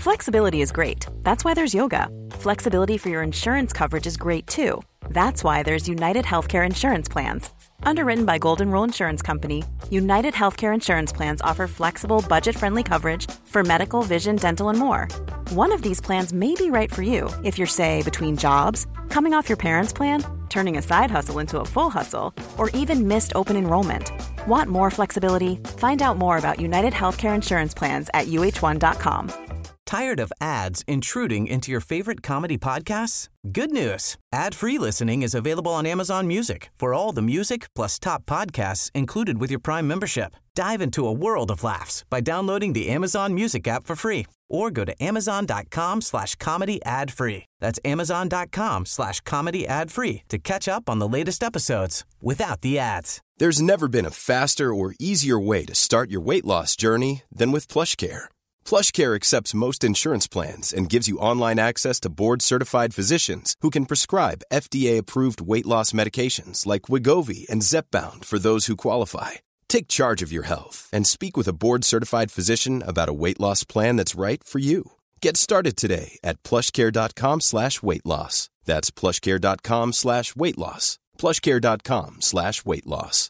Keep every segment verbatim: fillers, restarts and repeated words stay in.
Flexibility is great. That's why there's yoga. Flexibility for your insurance coverage is great too. That's why there's United Healthcare Insurance Plans. Underwritten by Golden Rule Insurance Company, United Healthcare Insurance Plans offer flexible, budget-friendly coverage for medical, vision, dental, and more. One of these plans may be right for you if you're, say, between jobs, coming off your parents' plan, turning a side hustle into a full hustle, or even missed open enrollment. Want more flexibility? Find out more about United Healthcare Insurance Plans at U H one dot com. Tired of ads intruding into your favorite comedy podcasts? Good news. Ad-free listening is available on Amazon Music for all the music plus top podcasts included with your Prime membership. Dive into a world of laughs by downloading the Amazon Music app for free or go to amazon.com slash comedy ad free. That's amazon.com slash comedy ad free to catch up on the latest episodes without the ads. There's never been a faster or easier way to start your weight loss journey than with PlushCare. PlushCare accepts most insurance plans and gives you online access to board-certified physicians who can prescribe F D A-approved weight loss medications like Wegovy and Zepbound for those who qualify. Take charge of your health and speak with a board-certified physician about a weight loss plan that's right for you. Get started today at plushcare.com slash weight loss. That's plushcare.com slash weight loss. plushcare.com slash weight loss.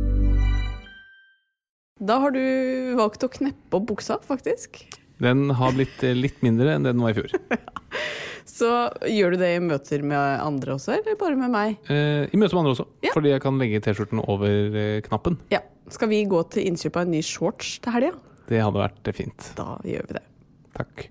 Da har du valgt å kneppe opp buksa, faktisk. Den har blitt litt mindre enn det den var i fjor. Så gjør du det i møter med andre også, eller bare med meg? Eh, I møter med andre også, ja. Fordi jeg kan legge t-skjorten over eh, knappen. Ja. Skal vi gå til innkjøp av en ny shorts til helga? Det hadde vært fint. Da gjør vi det. Takk.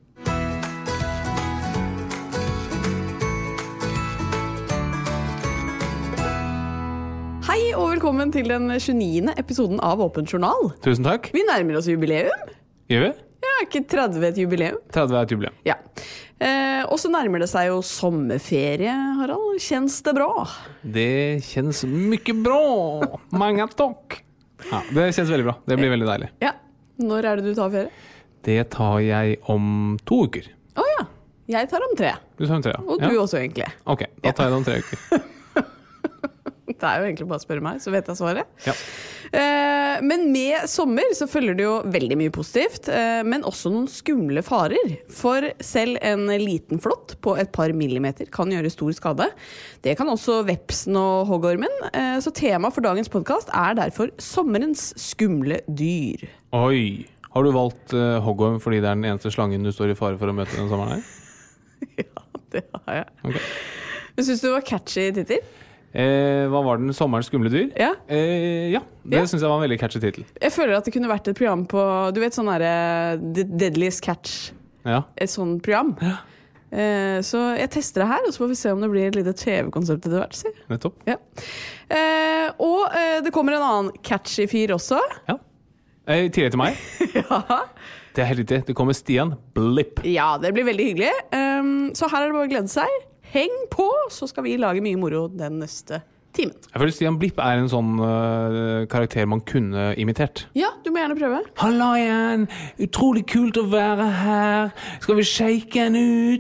Hei og velkommen til den tjueniende episoden av Åpen Journal. Tusen takk. Vi nærmer oss jubileum. Gjør vi? Ja, ikke tretti et jubileum. tretti er et jubileum. Ja. Eh, og så nærmer det seg jo sommerferie, Harald. Kjennes det bra? Det kjennes mye bra. Mange takk. Ja, det kjennes veldig bra. Det blir veldig deilig. Ja. Når er det du tar ferie? Det tar jeg om to uker. Åja. Jeg tar om tre. Du tar om tre, ja. Og du ja. også egentlig. Ok, da tar jeg det om tre uker. Det er jo egentlig bare å spørre meg, så vet jeg svaret. Ja. Eh, men med sommer så følger det jo veldig mye positivt, eh, men også noen skumle farer. For selv en liten flått på et par millimeter kan gjøre stor skade. Det kan også vepsen og hoggormen. Eh, så tema for dagens podcast er derfor sommerens skumle dyr. Oi, har du valgt uh, hoggorm fordi det er den eneste slangen du står i fare for å møte den sommeren her? Ja, det har jeg. Okay. Jeg synes det var catchy titel. Eh, hva var den? Sommerens skumle dyr? Ja. Eh, ja, det ja. synes jeg var en veldig catchy titel. Jeg føler at det kunne vært et program på, du vet sånn der The Deadliest Catch. Ja. Et sånt program. Ja. Eh, så jeg tester det her, og så får vi se om det blir et lite T V-konsept etter hvert. Si. Nettopp. Ja. Eh, og eh, det kommer en annen catchy fyr også. Ja. Eh, tidligere til meg. Ja. Det er helt riktig. Det kommer Stian Blipp. Ja, det blir veldig hyggelig. Um, så her er det bare å glede seg. Heng på, så skal vi lage mye moro den neste timen. Jeg føler Stian Blipp er en sånn uh, karakter man kunne imitert. Ja, du må gjerne prøve. Halla igjen, utrolig kult å være her. Skal vi shake en ut?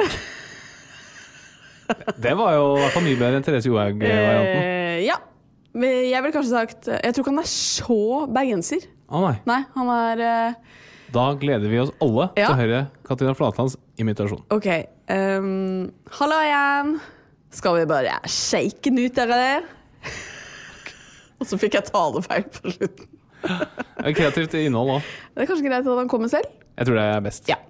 Det var jo i hvert fall mye bedre enn Therese Johaug-varianten. Eh, ja, men jeg vil kanskje sagt, jeg tror ikke han er så bergenser. Å nei. Nei, han er... Uh, Da gleder vi oss alle ja. til å høre Katrina Flatlands imitasjon. Ok, um, hallo igjen. Skal vi bare shake den ut der eller? Og så fikk jeg talefeil på slutten. Det er kreativt innhold også. Det er kanskje greit at han kommer selv? Jeg tror det er best. Ja.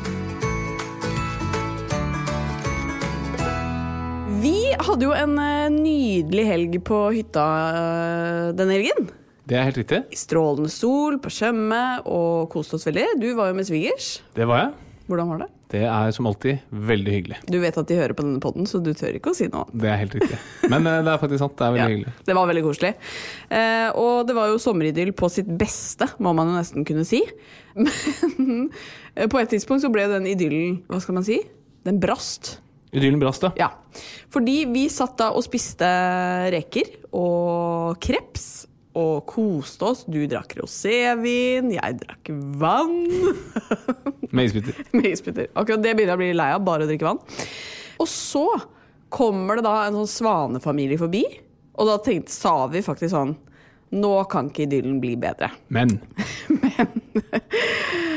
Vi hadde jo en nydelig helg på hytta denne helgen. Det er helt riktig. I strålende sol, på Tjøme, og koste oss veldig. Du var jo med svigers. Det var jeg. Hvordan var det? Det er som alltid veldig hyggelig. Du vet at de hører på denne podden, så du tør ikke å si noe. Det er helt riktig. Men det er faktisk sant, det er veldig ja, hyggelig. Det var veldig koselig. Eh, og det var jo sommeridyll på sitt beste, må man jo nesten kunne si. Men på et tidspunkt så ble den idyllen, hva skal man si? Den brast. Idyllen brast, da. Ja. Fordi vi satt da og spiste reker og kreps, og koste oss. Du drakk rosévin, jeg drakk vann. Med isbiter. Med isbiter. Akkurat det begynner jeg å bli lei av, bare å drikke vann. Og så kommer det da en sånn svanefamilie forbi, og da tenkte, sa vi faktisk sånn, nå kan ikke idyllen bli bedre. Men. Men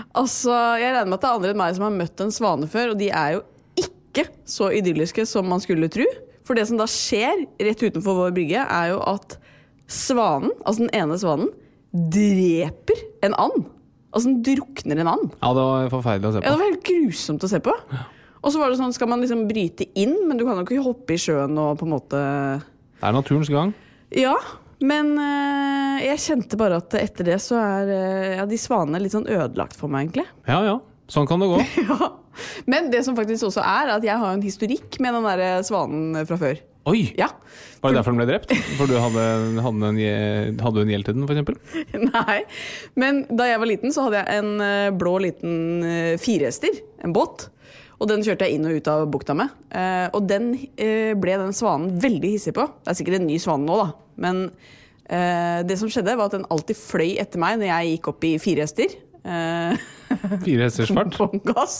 Altså, jeg regner med at det er andre enn meg som har møtt en svane før, og de er jo ikke så idylliske som man skulle tro. For det som da skjer rett utenfor vår brygge, er jo at svanen, altså den ene svanen, dreper en and. Altså den drukner en and. Ja, det var forferdelig å se på. Ja, det var helt grusomt å se på. Ja. Og så var det sånn, skal man liksom bryte inn, men du kan jo ikke hoppe i sjøen og på en måte... Det er naturens gang. Ja, men øh, jeg kjente bare at etter det så er øh, ja, de svanene litt sånn ødelagt for meg egentlig. Ja, ja. Sånn kan det gå. Ja. Men det som faktisk også er, at jeg har en historikk med den der svanen fra før. Oi! Ja. Var det derfor den ble drept? For du hadde, hadde, en, hadde du en gjeld til den, for eksempel? Nei, men da jeg var liten så hadde jeg en blå liten firehester, en båt. Og den kjørte jeg inn og ut av bukta med. Eh, og den eh, ble den svanen veldig hissig på. Det er sikkert en ny svan nå da. Men eh, det som skjedde var at den alltid fløy etter meg når jeg gikk opp i fire hester. Eh, fire hesters fart? På gass.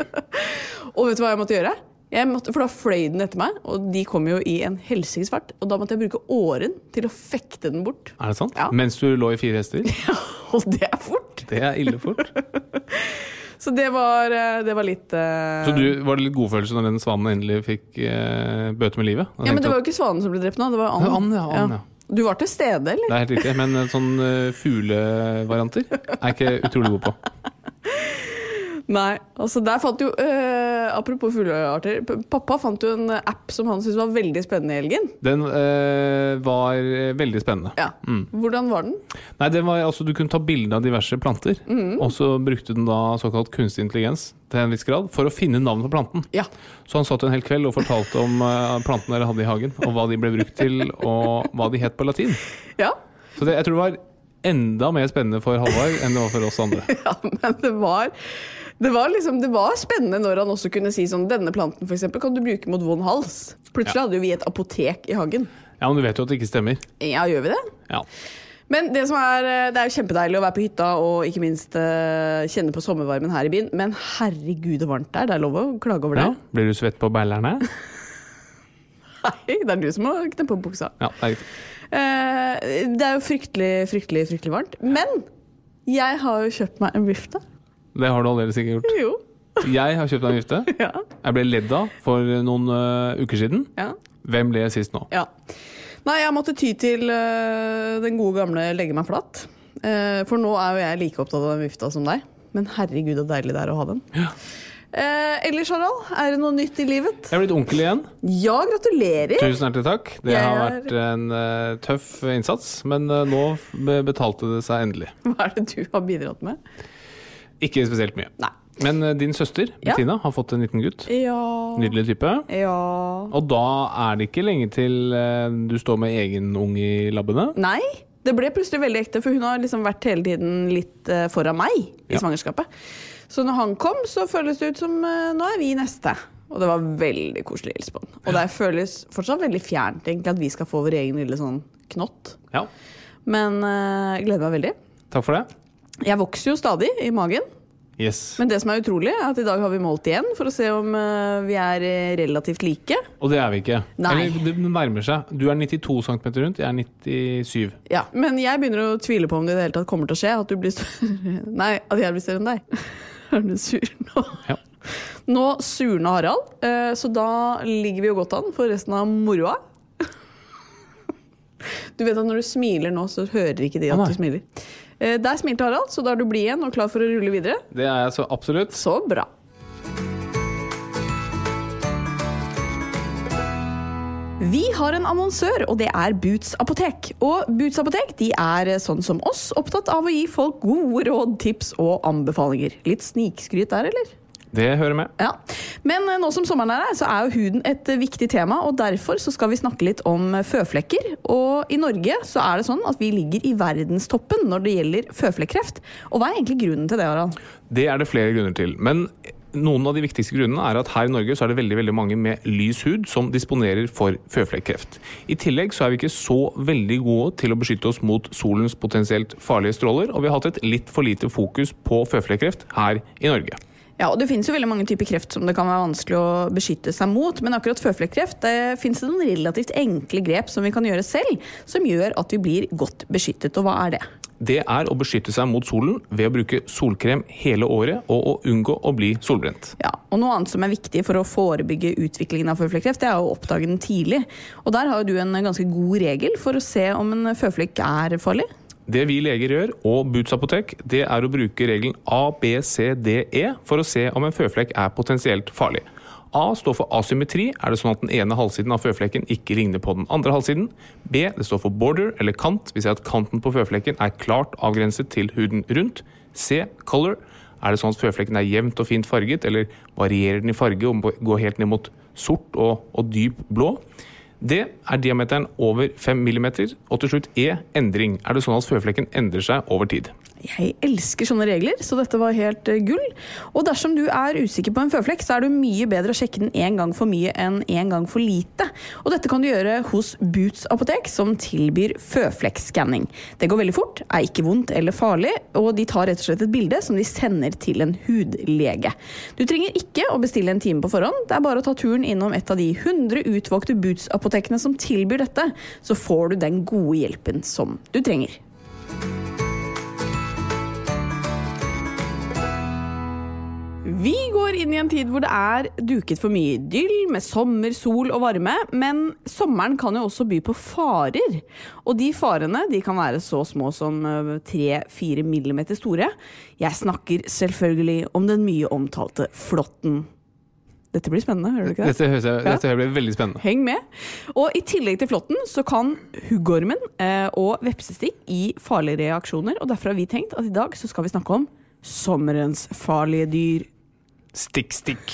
Og vet du hva jeg måtte gjøre? Jeg måtte, for da fløy den etter meg, og de kom jo i en helsikes fart. Og da måtte jeg bruke åren til å fekte den bort. Er det sant? Ja. Mens du lå i fire hester? Ja, og det er fort. Det er ille fort. Så det var, det var litt uh... Så du, var det litt god følelse når den svanen endelig fikk uh, bøte med livet? Ja, men det var jo ikke svanen som ble drept nå, det var and. And, ja, and, ja. Ja. Du var til stede, eller? Det er helt riktig, men sånn uh, fuglevarianter er ikke utrolig god på. Nei, altså der fant jo, øh, apropos fuglearter, pappa fant jo en app som han syntes var veldig spennende i helgen. Den øh, var veldig spennende. Ja, mm. Hvordan var den? Nei, den var, altså, du kunne ta bilder av diverse planter, mm. og så brukte den da såkalt kunstig intelligens til en viss grad, for å finne navn på planten. Ja. Så han satt en hel kveld og fortalte om uh, plantene dere hadde i hagen, og hva de ble brukt til, og hva de het på latin. Ja. Så det, jeg tror det var enda mer spennende for Halvard enn det var for oss andre. Ja, men det var... Det var, liksom, det var spennende når han også kunne si sånn, denne planten for eksempel kan du bruke mot vond hals. Plutselig ja. Hadde jo vi et apotek i hagen. Ja, men du vet jo at det ikke stemmer. Ja, gjør vi det? Ja. Men det som er, det er jo kjempedeilig å være på hytta og ikke minst uh, kjenne på sommervarmen her i byen. Men herregud det varmt der, det er lov å klage over det. Ja, blir du svett på bærlerne? Nei, det er du som må kneppe på buksa. Ja, det er riktig. Uh, det er jo fryktelig, fryktelig, fryktelig varmt. Men jeg har jo kjøpt meg en vifte. Det har du allerede sikkert gjort. Jo. Jeg har kjøpt meg en vifte. Ja. Jeg ble ledd av for noen uh, uker siden. Ja. Hvem ble jeg sist nå? Ja. Nei, jeg måtte ty til uh, den gode gamle legge meg flatt. Uh, for nå er jo jeg like opptatt av den vifta som deg. Men herregud, det deilig det er å ha den. Ja. Uh, ellers, Harald, er det noe nytt i livet? Jeg har blitt onkel igjen. Ja, gratulerer. Tusen hjertelig takk. Det jeg har er... vært en uh, tøff innsats, men uh, nå betalte det seg endelig. Hva er det du har bidratt med? Ikke spesielt mye. Nei. Men uh, din søster, Bettina, ja. Har fått en liten gutt. Ja. Nydelig type. Ja. Og da er det ikke lenge til uh, du står med egen unge i labbene. Nei, det ble plutselig veldig ekte, for hun har liksom vært hele tiden litt uh, foran meg i ja. Svangerskapet. Så når han kom, så føles det ut som uh, nå er vi neste. Og det var veldig koselig hilse på han. Og det føles fortsatt veldig fjernt egentlig at vi skal få vår egen lille sånn knott. Ja. Men uh, jeg gleder meg veldig. Takk for det. Jeg vokser jo stadig i magen. Yes. Men det som er utrolig er at i dag har vi målt igjen for å se om uh, vi er relativt like. Og det er vi ikke. Nei. Eller det nærmer seg. Du er nittito centimeter rundt, jeg er nittisyv. Ja, men jeg begynner å tvile på om det i det hele tatt kommer til å skje. At du blir større. Nei, at jeg blir større enn deg. Er du sur nå? Ja. Nå surner Harald, uh, så da ligger vi jo godt an for resten av moroa. Du vet at når du smiler nå, så hører ikke de at ah, du smiler. Eh, der smilte Harald, så da er du blid igjen og klar for å rulle videre. Det er jeg så absolutt. Så bra. Vi har en annonsør, og det er Boots Apotek. Og Boots Apotek, de er sånn som oss, opptatt av å gi folk gode råd, tips og anbefalinger. Litt snikskryt der, eller? Det hører med. Ja. Men nå som sommeren er her, så er jo huden et viktig tema, og derfor så skal vi snakke litt om føflekker. Og i Norge så er det sånn at vi ligger i verdenstoppen når det gjelder føflekkreft. Og hva er egentlig grunnen til det, Harald? Det er det flere grunner til, men noen av de viktigste grunnene er at her i Norge så er det veldig, veldig mange med lys hud som disponerer for føflekkreft. I tillegg så er vi ikke så veldig gode til å beskytte oss mot solens potensielt farlige stråler, og vi har hatt et litt for lite fokus på føflekkreft her i Norge. Ja, og det finnes jo veldig mange typer kreft som det kan være vanskelig å beskytte seg mot, men akkurat føflekkreft, det finnes det noen relativt enkle grep som vi kan gjøre selv, som gjør at vi blir godt beskyttet, og hva er det? det er å beskytte seg mot solen ved å bruke solkrem hele året og å unngå å bli solbrent. Ja, og noe annet som er viktig for å forebygge utviklingen av føflekkreft, det er å oppdage den tidlig. Og der har jo du en ganske god regel for å se om en føflekk er farlig. Det vi leger gjør, og Boots apotek, det er å bruke regelen A, B, C, D, E for å se om en føflekk er potensielt farlig. A står for asymmetri, er det sånn at den ene halvsiden av føflekken ikke ligner på den andre halvsiden. B, det står for border, eller kant, vi ser at kanten på føflekken er klart avgrenset til huden rundt. C, color, er det sånn at føflekken er jevnt og fint farget, eller varierer den i farge og går helt ned mot sort og, og dyp blå. Det er diameteren over fem millimeter, og til slutt E, endring. Er det sånn at føflekken endrer seg over tid? Jeg elsker sånne regler, så dette var helt gull. Og dersom du er usikker på en føflekk, så er det mye bedre å sjekke den en gang for mye enn en gang for lite. Og dette kan du gjøre hos Boots apotek, som tilbyr føflekkskanning. Det går veldig fort, er ikke vondt eller farlig, og de tar rett og slett et bilde som de sender til en hudlege. Du trenger ikke å bestille en time på forhånd, det er bare å ta turen innom et av de hundre utvalgte Boots apotekene som tilbyr dette, så får du den gode hjelpen som du trenger. Vi går inn i en tid hvor det er duket for mye idyll med sommer, sol og varme, men sommeren kan jo også by på farer. Og de farene de kan være så små som tre til fire millimeter store. Jeg snakker selvfølgelig om den mye omtalte flåtten. Dette blir spennende, hører du ikke det? Dette, høres jeg, dette blir veldig spennende. Heng med. Og i tillegg til flåtten så kan huggormen eh, og vepsestikk gi farlige reaksjoner, og derfor har vi tenkt at i dag så skal vi snakke om sommerens farlige dyr. Stikk, stikk.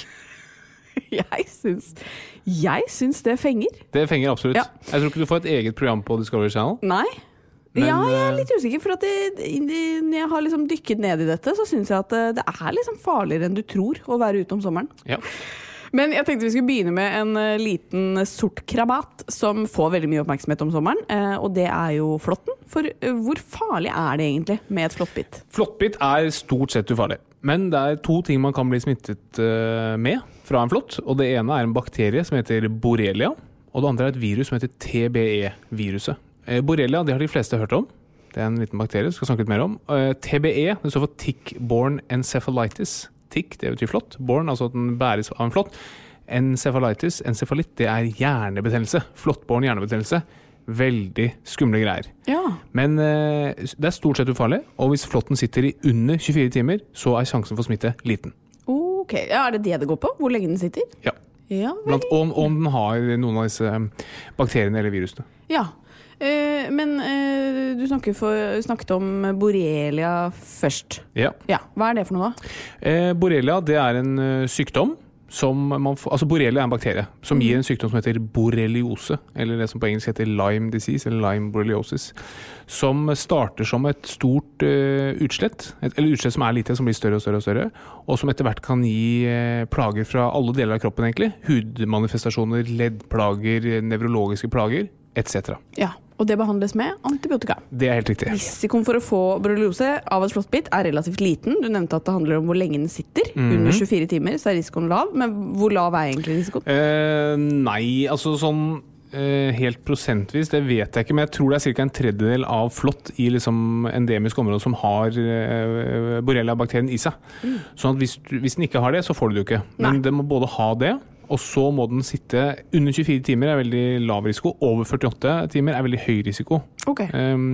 Jeg syns, jeg syns det fenger. Det fenger absolutt. Ja. Jeg tror ikke du får et eget program på Discovery Channel. Nei. Men, ja, jeg er litt usikker, for at det, når jeg har liksom dykket ned i dette, så synes jeg at det, det er liksom farligere enn du tror å være ute om sommeren. Ja. Men jeg tenkte vi skulle begynne med en liten sort krabat som får veldig mye oppmerksomhet om sommeren, og det er jo flåtten. For hvor farlig er det egentlig med et flåttbitt? Flåttbitt er stort sett ufarlig. Men det er to ting man kan bli smittet med fra en flått, og det ene er en bakterie som heter Borrelia, og det andre er et virus som heter T B E-viruset. Borrelia, det har de fleste hørt om. Det er en liten bakterie, skal snakke litt mer om. T B E, det står for tick-borne encephalitis. Tick, det betyr flått. Born, altså at den bæres av en flått. Encephalitis, encefalitt, det er hjernebetennelse. Flåttborn hjernebetennelse. Veldig skumle greier. Ja. Men eh, det er stort sett ufarlig, og hvis flåtten sitter i under tjuefire timer, så er sjansen for smitte liten. Ok, ja, er det det det går på? Hvor lenge den sitter? Ja. Ja, Blant, om, om den har noen av disse bakteriene eller virusene. Ja, eh, men eh, du snakket, for, snakket om Borrelia først. Ja. Ja, hva er det for noe da? Eh, Borrelia, det er en uh, sykdom som man får, altså borrelia er en bakterie som gir en sykdom som heter borreliose, eller det som på engelsk heter Lyme disease, eller Lyme borreliosis, som starter som et stort uh, utslett, et, eller utslett som er lite, som blir større og større og større, og som etter hvert kan gi uh, plager fra alle deler av kroppen egentlig, hudmanifestasjoner, leddplager, nevrologiske plager, et cetera. Ja, og det behandles med antibiotika. Det er helt riktig. Risikoen for å få borreliose av et flåttbitt er relativt liten. Du nevnte at det handler om hvor lenge den sitter. Mm-hmm. Under tjuefire timer så er risikoen lav. Men hvor lav er egentlig risikoen? Eh, nei, altså sånn eh, helt prosentvis, det vet jeg ikke. Men jeg tror det er cirka en tredjedel av flått i liksom endemisk område som har eh, borrelia-bakterien i seg. Mm. Sånn at hvis, du, hvis den ikke har det, så får du det ikke. Men nei, den må både ha det, og så må den sitte under tjuefire timer er veldig lav risiko, over førtiåtte timer er veldig høy risiko. Okay. Um,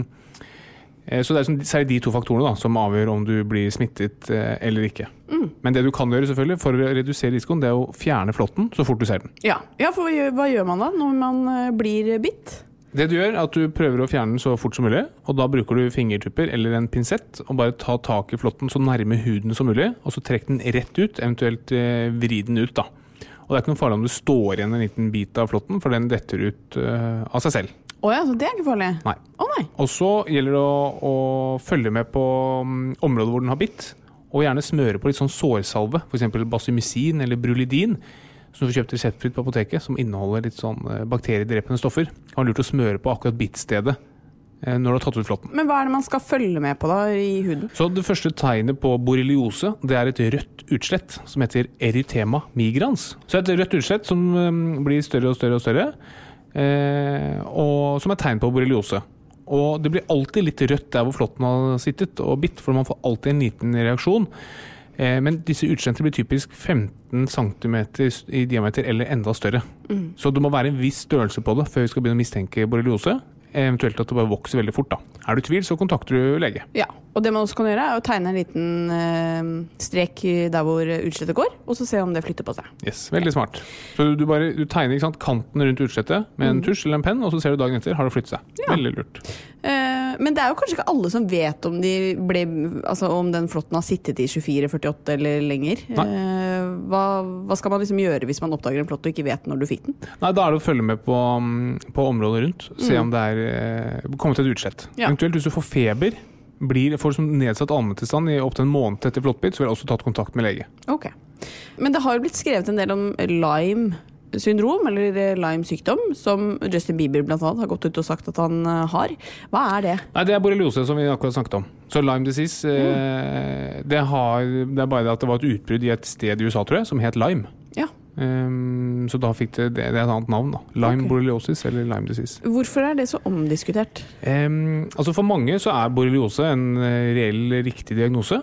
så det er sånn, særlig de to faktorene da, som avgjør om du blir smittet uh, eller ikke. Mm. Men det du kan gjøre selvfølgelig for å redusere risikoen, det er å fjerne flåtten så fort du ser den. Ja, ja for hva gjør man da når man blir bitt? Det du gjør er at du prøver å fjerne den så fort som mulig, og da bruker du fingertupper eller en pinsett, og bare ta tak i flåtten så nærme huden som mulig, og så trekk den rett ut, eventuelt uh, vri den ut da. Og det er ikke noe farlig om du står igjen en liten bit av flåtten, for den detter ut uh, av seg selv. Åja, så det er ikke farlig? Nei. Å nei. Og så gjelder det å, å følge med på um, området hvor den har bitt, og gjerne smøre på litt sånn sårsalve, for eksempel basymycin eller brulidin, som du får kjøpt reseptfritt på apoteket, som inneholder litt sånn uh, bakteriedrepende stoffer. Det kan være lurt å smøre på akkurat bittstedet når du har tatt ut flåtten. Men hva er det man skal følge med på da i huden? Så det første tegnet på borreliose, det er et rødt utslett som heter erythema migrans. Så et rødt utslett som um, blir større og større og større, eh, og som er tegn på borreliose. og det blir alltid litt rødt der hvor flåtten har sittet og bitt, for man får alltid en liten reaksjon. Eh, men disse utslentene blir typisk femten centimeter i diameter eller enda større. Mm. Så det må være en viss størrelse på det før vi skal begynne å mistenke borreliose. Eventuelt at det bare vokser veldig fort da. Er du i tvil, så kontakter du lege. Ja, og det man også kan gjøre er å tegne en liten eh, strek der hvor utslettet går, og så se om det flytter på seg. Yes, veldig smart. Så du, bare, du tegner ikke sant, kanten rundt utslettet med en tusj eller en penn, og så ser du dagen etter, har det flyttet seg. Ja. Veldig lurt. Eh, men det er jo kanskje ikke alle som vet om, de ble, altså om den flåtten har sittet i tjuefire førtiåtte eller lenger. Eh, hva, hva skal man liksom gjøre hvis man oppdager en flått og ikke vet når du fikk den? Nei, da er det å følge med på, på området rundt, se mm. om det er eh, kommet til et utslett. Ja. Eventuelt hvis du får feber, blir får som nedsatt allmenntilstand i opp til en måned etter flåttbitt, så vil jeg også tatt kontakt med lege. Ok. Men det har jo blitt skrevet en del om Lyme syndrom, eller Lyme sykdom, som Justin Bieber blant annet har gått ut og sagt at han har. Hva er det? Nei, det er borreliose som vi akkurat snakket om. Så Lyme disease, mm. eh, det, har, det er bare det at det var et utbrudd i et sted i U S A, tror jeg, som het Lyme. Ja. Um, så da fikk det, det, det er et annet navn da. Lyme okay. borreliosis eller Lyme disease. Hvorfor er det så omdiskutert? Um, altså for mange så er borreliose en reell riktig diagnose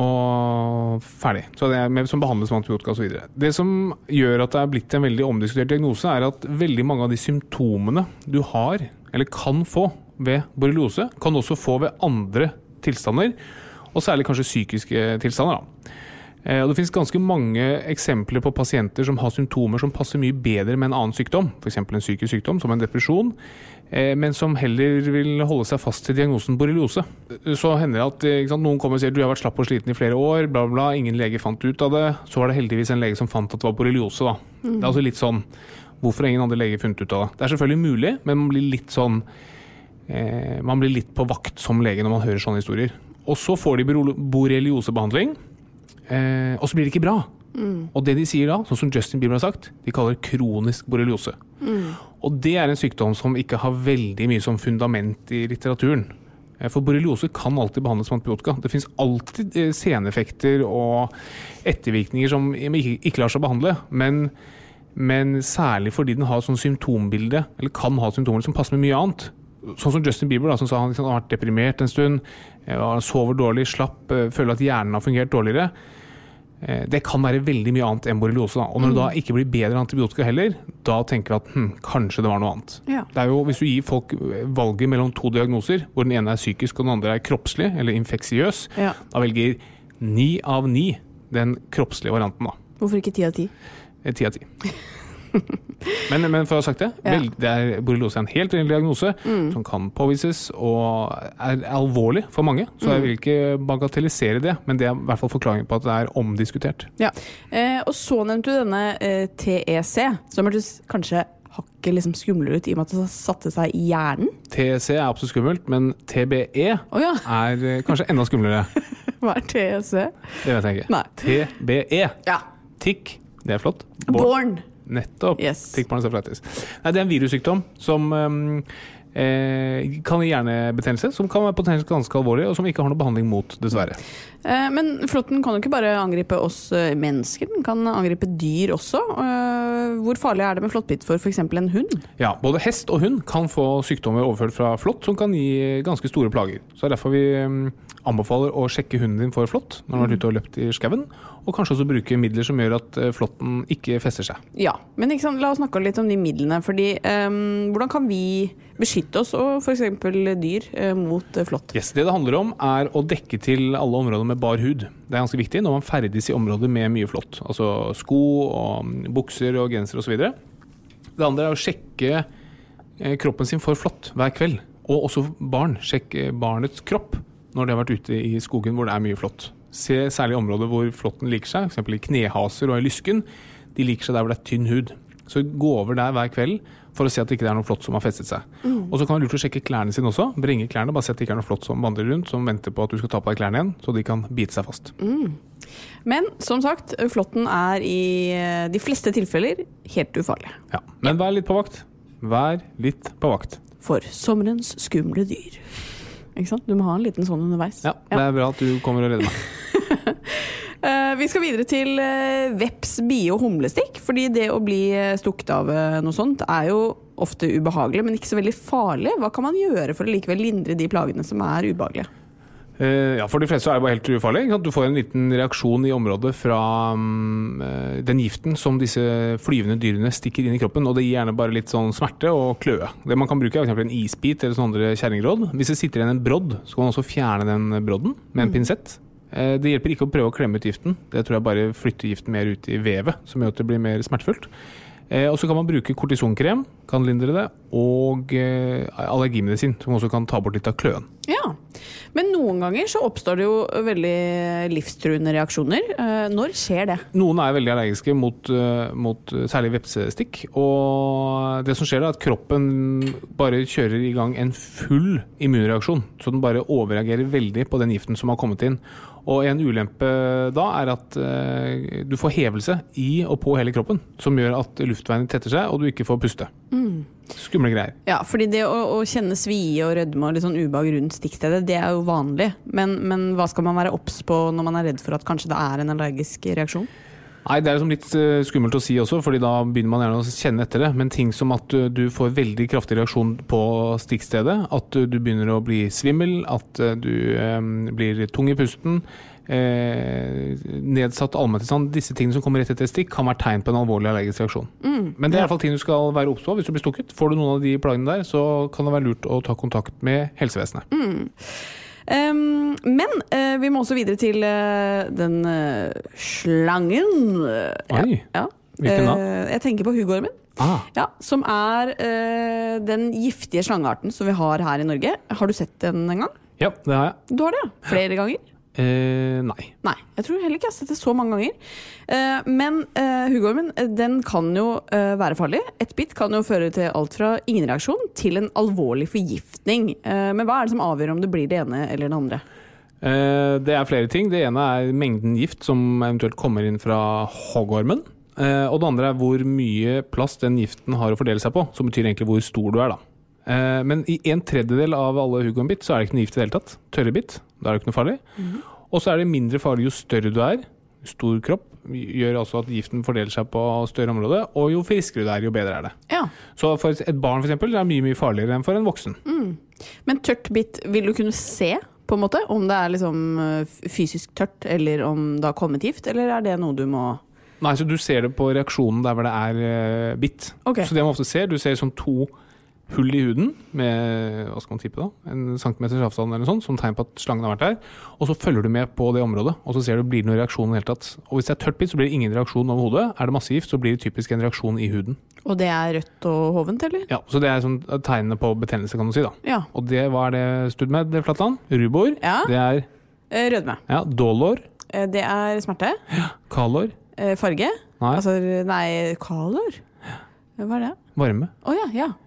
og ferdig. Så det er med, som behandles med antibiotika og så videre. Det som gjør at det er blitt en veldig omdiskutert diagnose er at veldig mange av de symptomene du har eller kan få ved borreliose kan også få ved andre tilstander, og særlig kanskje psykiske tilstander da. Og det finnes ganske mange eksempler på pasienter som har symptomer som passer mye bedre med en annen sykdom, for eksempel en psykisk sykdom som en depresjon, men som heller vil holde seg fast til diagnosen borreliose. Så hender det at ikke sant, noen kommer og sier du har vært slapp og sliten i flere år, bla bla bla, ingen lege fant ut av det. Så var det heldigvis en lege som fant at det var borreliose da. Mm. Det er altså litt sånn, hvorfor har ingen andre lege funnet ut av det? Det er selvfølgelig mulig, men man blir litt sånn, eh, man blir litt på vakt som lege når man hører sånne historier. Og så får de borreliosebehandling, Eh, og så blir det ikke bra. Mm. Og det de sier da, sånn som Justin Bieber har sagt, de kaller det kronisk borreliose. Mm. Og det er en sykdom som ikke har veldig mye som fundament i litteraturen. Eh, for borreliose kan alltid behandles med antibiotika. Det finnes alltid eh, seneffekter og ettervirkninger som ikke, ikke lar seg behandle, men, men særlig fordi den har sånn symptombilde, eller kan ha symptomer som passer med mye annet. Sånn som Justin Bieber da, som sa han liksom, har vært deprimert en stund, han sover dårlig, slapp, føler at hjernen har fungert dårligere. Det kan være veldig mye annet enn borreliose da. Og når det da ikke blir bedre antibiotika heller, da tenker vi at hm, kanskje det var noe annet. Ja. Det er jo, hvis du gir folk valget mellom to diagnoser, hvor den ene er psykisk og den andre er kroppslig, eller infeksiøs, ja. Da velger ni av ni den kroppslige varianten da. Hvorfor ikke ti av ti? Ti av ti. Men, men for å ha sagt det, ja. vel, det er borreliose er en helt reell diagnose mm. som kan påvises og er alvorlig for mange, så jeg vil ikke bagatellisere det, men det er i hvert fall forklaringen på at det er omdiskutert. Ja. Eh, og så nevnte du denne eh, T E C, som hørtes kanskje hakket liksom skumlere ut i og med at det satte seg i hjernen. T E C er absolutt skummelt, men T B E oh, ja. er eh, kanskje enda skumlere. Hva er T E C? Det vet jeg ikke. Nei. T B E. Ja. Tikk, det er flott. Born. Born. Nettopp. Yes. Tick-Borne-encephalitis. Nei, det er en virussykdom som um, eh, kan gi hjernebetennelse, som kan være potensielt ganske alvorlig, og som ikke har noe behandling mot, dessverre. Eh, men flåtten kan jo ikke bare angripe oss mennesker, den kan angripe dyr også. Eh, hvor farlig er det med flåttbitt for for eksempel en hund? Ja, både hest og hund kan få sykdommer overført fra flått, som kan gi ganske store plager. Så det er derfor vi um, anbefaler å sjekke hunden din for flått når den har vært ute og løpt i skauen, og kanskje også bruke midler som gjør at flåtten ikke fester seg. Ja, men ikke sant, la oss snakke litt om de midlene, fordi um, hvordan kan vi beskytte oss og for eksempel dyr uh, mot uh, flått? Yes, det det handler om er å dekke til alle områder med bar hud. Det er ganske viktig når man ferdes i områder med mye flått, altså sko og bukser og genser og så videre. Det andre er å sjekke eh, kroppen sin for flått hver kveld, og også barn, sjekke barnets kropp når de har vært ute i skogen hvor det er mye flått. Se særlig områder hvor flåtten liker seg, for eksempel i knehaser og i lysken. De liker seg der hvor det er tynn hud. Så gå over der hver kveld for å se at det ikke er noe flått som har festet seg. Mm. Og så kan man lurt å sjekke klærne sine også. Bringe klærne, bare se at det ikke er noe flått som vandrer rundt, som venter på at du skal ta på deg klærne igjen, så de kan bite seg fast. Mm. Men som sagt, flåtten er i de fleste tilfeller helt ufarlig. Ja, men vær litt på vakt. Vær litt på vakt. For sommerens skumle dyr. Ikke sant? Du må ha en liten sånn underveis. Ja, det er bra at du kommer og redder meg. uh, vi skal videre til uh, veps, bie og humlestikk, fordi det å bli stukket av uh, noe sånt er jo ofte ubehagelig, men ikke så veldig farlig. Hva kan man gjøre for å likevel lindre de plagene som er ubehagelige? Uh, ja, for de fleste er det bare helt ufarlig. Du får en liten reaksjon i området fra um, den giften som disse flyvende dyrene stikker inn i kroppen, og det gir gjerne bare litt sånn smerte og kløe. Det man kan bruke er for eksempel en isbit eller sånne andre kjerringråd. Hvis det sitter igjen en brodd, så kan man også fjerne den brodden med en pinsett. Uh, det hjelper ikke å prøve å klemme ut giften. Det tror jeg bare flytter giften mer ut i vevet, som gjør at det blir mer smertefullt. Eh, og så kan man bruke kortisonkrem, kan lindre det, og eh, allergimedisin, som også kan ta bort litt av kløen. Ja, men noen ganger så oppstår det jo veldig livstruende reaksjoner. Eh, når skjer det? Noen er veldig allergiske mot, uh, mot særlig vepsestikk, og det som skjer er at kroppen bare kjører i gang en full immunreaksjon, så den bare overreagerer veldig på den giften som har kommet inn. Og en ulempe da er at uh, du får hevelse i og på hele kroppen, som gjør at luftveiene tetter seg, og du ikke får puste. Mm. Skumle greier. Ja, fordi det å, å kjenne svie og rødme og litt sånn ubehag rundt stikkstedet, det er jo vanlig. Men, men hva skal man være obs på når man er redd for at kanskje det er en allergisk reaksjon? Nei, det er liksom litt uh, skummelt å si også, fordi da begynner man gjerne å kjenne etter det. Men ting som at uh, du får veldig kraftig reaksjon på stikkstedet, at uh, du begynner å bli svimmel, at uh, du um, blir tung i pusten, uh, nedsatt allmenntilstand, disse tingene som kommer rett etter stikk, kan være tegn på en alvorlig allergisk reaksjon. Mm, Men det er i hvert fall ting du skal være obs på hvis du blir stukket. Får du noen av de plagene der, så kan det være lurt å ta kontakt med helsevesenet. Mm. Um, men uh, vi må også videre til uh, den uh, slangen. Oi, ja, ja. Hvilken da? Uh, jeg tenker på huggormen. Ah. Ja, som er uh, den giftige slangearten som vi har her i Norge. Har du sett den en gang? Ja, det har jeg. Du har det, ja. Flere ganger? Eh, nei. Nei, jeg tror heller ikke jeg har sett det så mange ganger. Eh, men eh, huggormen, den kan jo eh, være farlig. Et bitt kan jo føre til alt fra ingen reaksjon til en alvorlig forgiftning. Eh, men hva er det som avgjør om det blir det ene eller det andre? Eh, det er flere ting. Det ene er mengden gift som eventuelt kommer inn fra hoggormen. Eh, og det andre er hvor mye plass den giften har å fordele seg på, som betyr egentlig hvor stor du er da. Eh, men i en tredjedel av alle huggormbitt så er det ikke noe gift i det hele tatt. Tørre bitt, da er det ikke noe farlig. Mm-hmm. Og så er det mindre farlig jo større du er. Stor kropp gjør altså at giften fordeler seg på større område, og jo friskere du er, jo bedre er det. Ja. Så for et barn for eksempel, det er mye, mye farligere enn for en voksen. Mm. Men tørt bitt, vil du kunne se på en måte, om det er liksom fysisk tørt, eller om det har kommet gift, eller er det noe du må... Nei, så du ser det på reaksjonen der hvor det er uh, bitt. Okay. Så det man ofte ser, du ser som to hull i huden med, hva skal man tippe da, en centimeters avstand eller sånn, som tegn på at slangen har vært der, og så følger du med på det området, og så ser du blir det noen reaksjon i det hele tatt. Og hvis det er tørt bitt, så blir det ingen reaksjon over hodet. Er det masse gift, så blir det typisk en reaksjon i huden. Og det er rødt og hovent, eller? Ja, så det er sånn tegnene på betennelse, kan du si da. Ja. Og det, hva er det studd med, det Flatland? Rubor. Ja. Det er... Eh, rødme. Ja, dålår. Eh, det er smerte. Ja, kalår. Eh, farge. Nei. Altså, nei, kalår. Hva er det? Varme. Åja, oh, ja.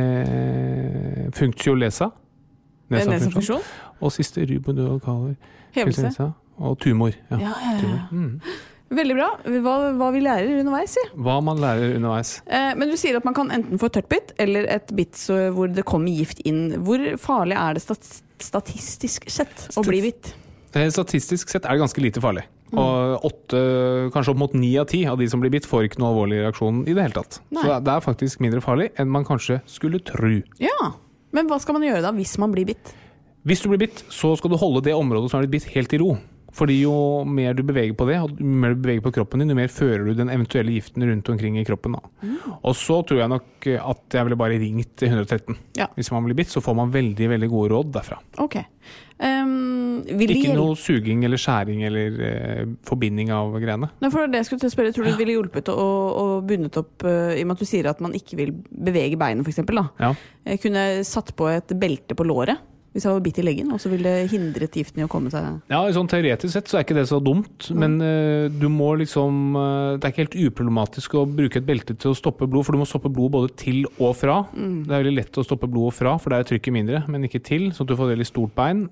Eh, funksiolesa. Nesafunksjon. Og siste rubodøkaler. Hevelse. Og tumor. Ja, ja, ja, ja. Tumor. Mm. Veldig bra. Hva, hva vi lærer underveis, ja. Hva man lærer underveis. Eh, men du sier at man kan enten få et tørt bitt, eller et bitt hvor det kommer gift inn. Hvor farlig er det stat statistisk sett å bli bitt? Statistisk sett er det ganske lite farlig. Mm. Og åtte, kanskje opp mot ni av ti av de som blir bitt får ikke noe alvorlig reaksjon i det hele tatt. Nei. Så det er faktisk mindre farlig enn man kanskje skulle tro. Ja, men hva skal man gjøre da hvis man blir bitt? Hvis du blir bitt, så skal du holde det området som er blitt bitt helt i ro. Fordi jo mer du beveger på det, og jo mer du beveger på kroppen din, jo mer fører du den eventuelle giften rundt omkring i kroppen. Da. Mm. Og så tror jeg nok at jeg ville bare ringt til et ett tretten. Ja. Hvis man blir bitt, så får man veldig, veldig gode råd derfra. Ok. Um, Ikke noe suging eller skjæring eller uh, forbinding av greiene. Nei, for det skulle jeg spørre, tror du det ville hjulpet å, å bundet opp, uh, i og med at du sier at man ikke vil bevege beinet for eksempel, da. Ja. Jeg kunne satt på et belte på låret. Hvis jeg var bitt i leggen, og så ville det hindret giften i å komme seg... Ja, sånn teoretisk sett så er ikke det så dumt, mm. men uh, du må liksom... Uh, det er ikke helt uproblematisk å bruke et belte til å stoppe blod, for du må stoppe blod både til og fra. Mm. Det er veldig lett å stoppe blod fra, for det er trykket mindre, men ikke til, så at du får veldig stort bein.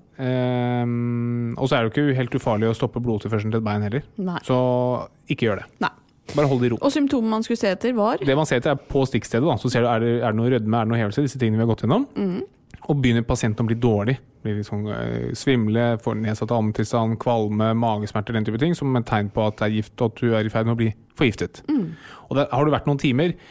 Uh, og så er det jo ikke helt ufarlig å stoppe blodtilførselen til et bein heller. Nei. Så ikke gjør det. Nei. Bare hold det i ro. Og symptomer man skulle se etter var? Det man ser etter er på stikkstedet, da. Så ser du, er det, er det noe rødme, er det noe hevelse, disse tingene vi har gått gjennom. Mm. Og begynner pasienten å bli dårlig, blir litt sånn uh, svimle, får nedsatt allmenntilstand, kvalme, magesmerter, den type ting, som et tegn på at det er gift og at du er i ferd med å bli forgiftet. Mm. Og der har du vært noen timer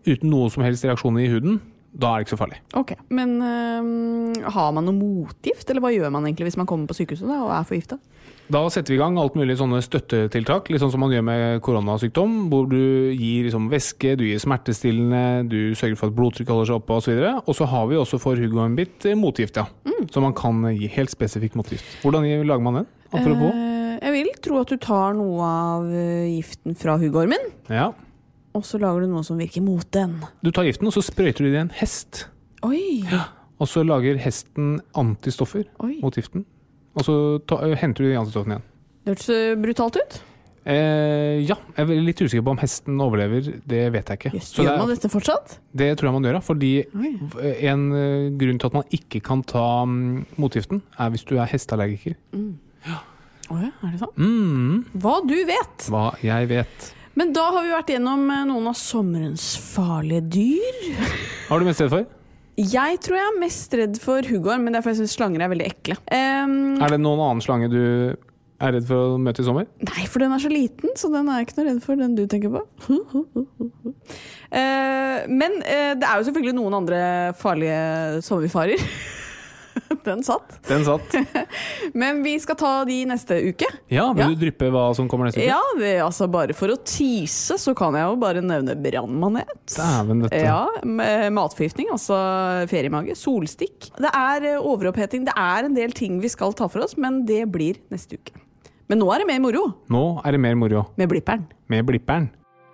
uten noe som helst reaksjon i huden, da er det ikke så farlig. Ok, men øh, har man noe motgift, eller hva gjør man egentlig hvis man kommer på sykehuset da, og er forgiftet? Da setter vi i gang alt mulig sånne støttetiltak, litt sånn som man gjør med koronasykdom, hvor du gir liksom væske, du gir smertestillende, du sørger for at blodtrykk holder seg oppe og så videre. Og så har vi også for Hugo en bit motgift, ja. Mm. Så man kan gi helt spesifikk motgift. Hvordan lager man den? Apropos. Eh, jeg vil tro at du tar noe av giften fra Hugo-ormen. Ja. Og så lager du noe som virker mot den. Du tar giften, og så sprøyter du det i en hest. Oi! Ja. Og så lager hesten antistoffer Oi. Mot giften. Og så ta, henter du de antistoffene igjen. Det hørtes brutalt ut. Eh, ja, jeg er litt usikker på om hesten overlever. Det vet jeg ikke. Yes, gjør man dette fortsatt? Det tror jeg man gjør, fordi Oi. En grunn til at man ikke kan ta um, motgiften, er hvis du er hesteallergiker. Mm. Ja. Åja, er det sånn? Mm. Hva du vet! Hva jeg vet. Men da har vi vært gjennom noen av sommerens farlige dyr. Har du mest redd for? Jeg tror jeg er mest redd for huggorm, men det er fordi jeg synes slanger er veldig ekle. Um, er det noen annen slange du er redd for å møte i sommer? Nei, for den er så liten, så den er jeg ikke noe redd for, den du tenker på. uh, men uh, det er jo selvfølgelig noen andre farlige sommerfarer. Den satt. Den satt. Men vi skal ta de neste uke. Ja, vil ja. du dryppe hva som kommer neste uke? Ja, det, altså bare for å tease, så kan jeg jo bare nevne brannmanet. Dæven dette. Ja, matforgiftning, altså feriemage, solstikk. Det er overoppheting, det er en del ting vi skal ta for oss, men det blir neste uke. Men nå er det mer moro. Nå er det mer moro. Med blipperen. Med blipperen.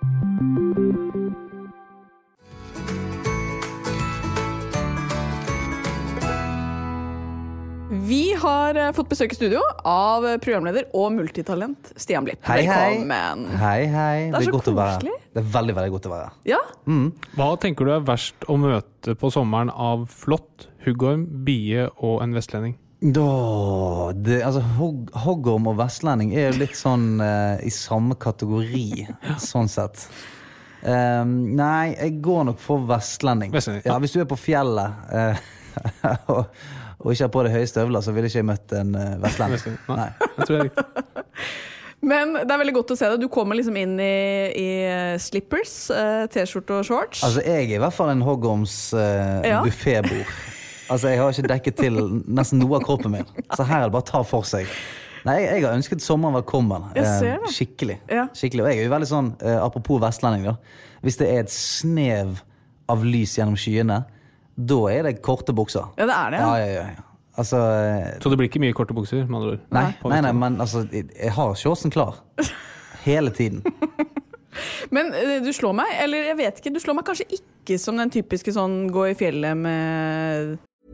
Vi har fått besøk i studio av programleder og multitalent Stian Blipp. Hei, hei. Velkommen. Hei, hei. Det er, det er så godt koselig. Å være. Det er veldig, veldig godt å være. Ja. Mm. Hva tenker du er verst å møte på sommeren av flått, huggorm, bie og en vestlending? Da, det, altså, hog, hoggorm og vestlending er jo litt sånn uh, i samme kategori, sånn sett. Um, nei, jeg går nok for vestlending. Vestlending ja. Ja, hvis du er på fjellet uh, og og ikke har på det høye støvler, så ville ikke jeg møtt en uh, vestlending. Nei, jeg tror det er riktig. Men det er veldig godt å se deg. Du kommer liksom inn i, i slippers, uh, t-skjorte og shorts. Altså, jeg er i hvert fall en hoggorms uh, ja. buffetbord. Altså, jeg har ikke dekket til nesten noe av kroppen min. Så her er det bare å ta for seg. Nei, jeg, jeg har ønsket sommeren velkommen. Uh, skikkelig. Ja. Skikkelig. Og jeg er jo veldig sånn, uh, apropos vestlending da, hvis det er et snev av lys gjennom skyene, da er det korte bukser. Ja, det er det. Ja, ja, ja. Altså, så det blir ikke mye korte bukser, med andre ord? Nei, nei, nei, men altså, jeg har shortsen klar. Hele tiden. Men du slår meg, eller jeg vet ikke, du slår meg kanskje ikke som den typiske sånn gå i fjellet med...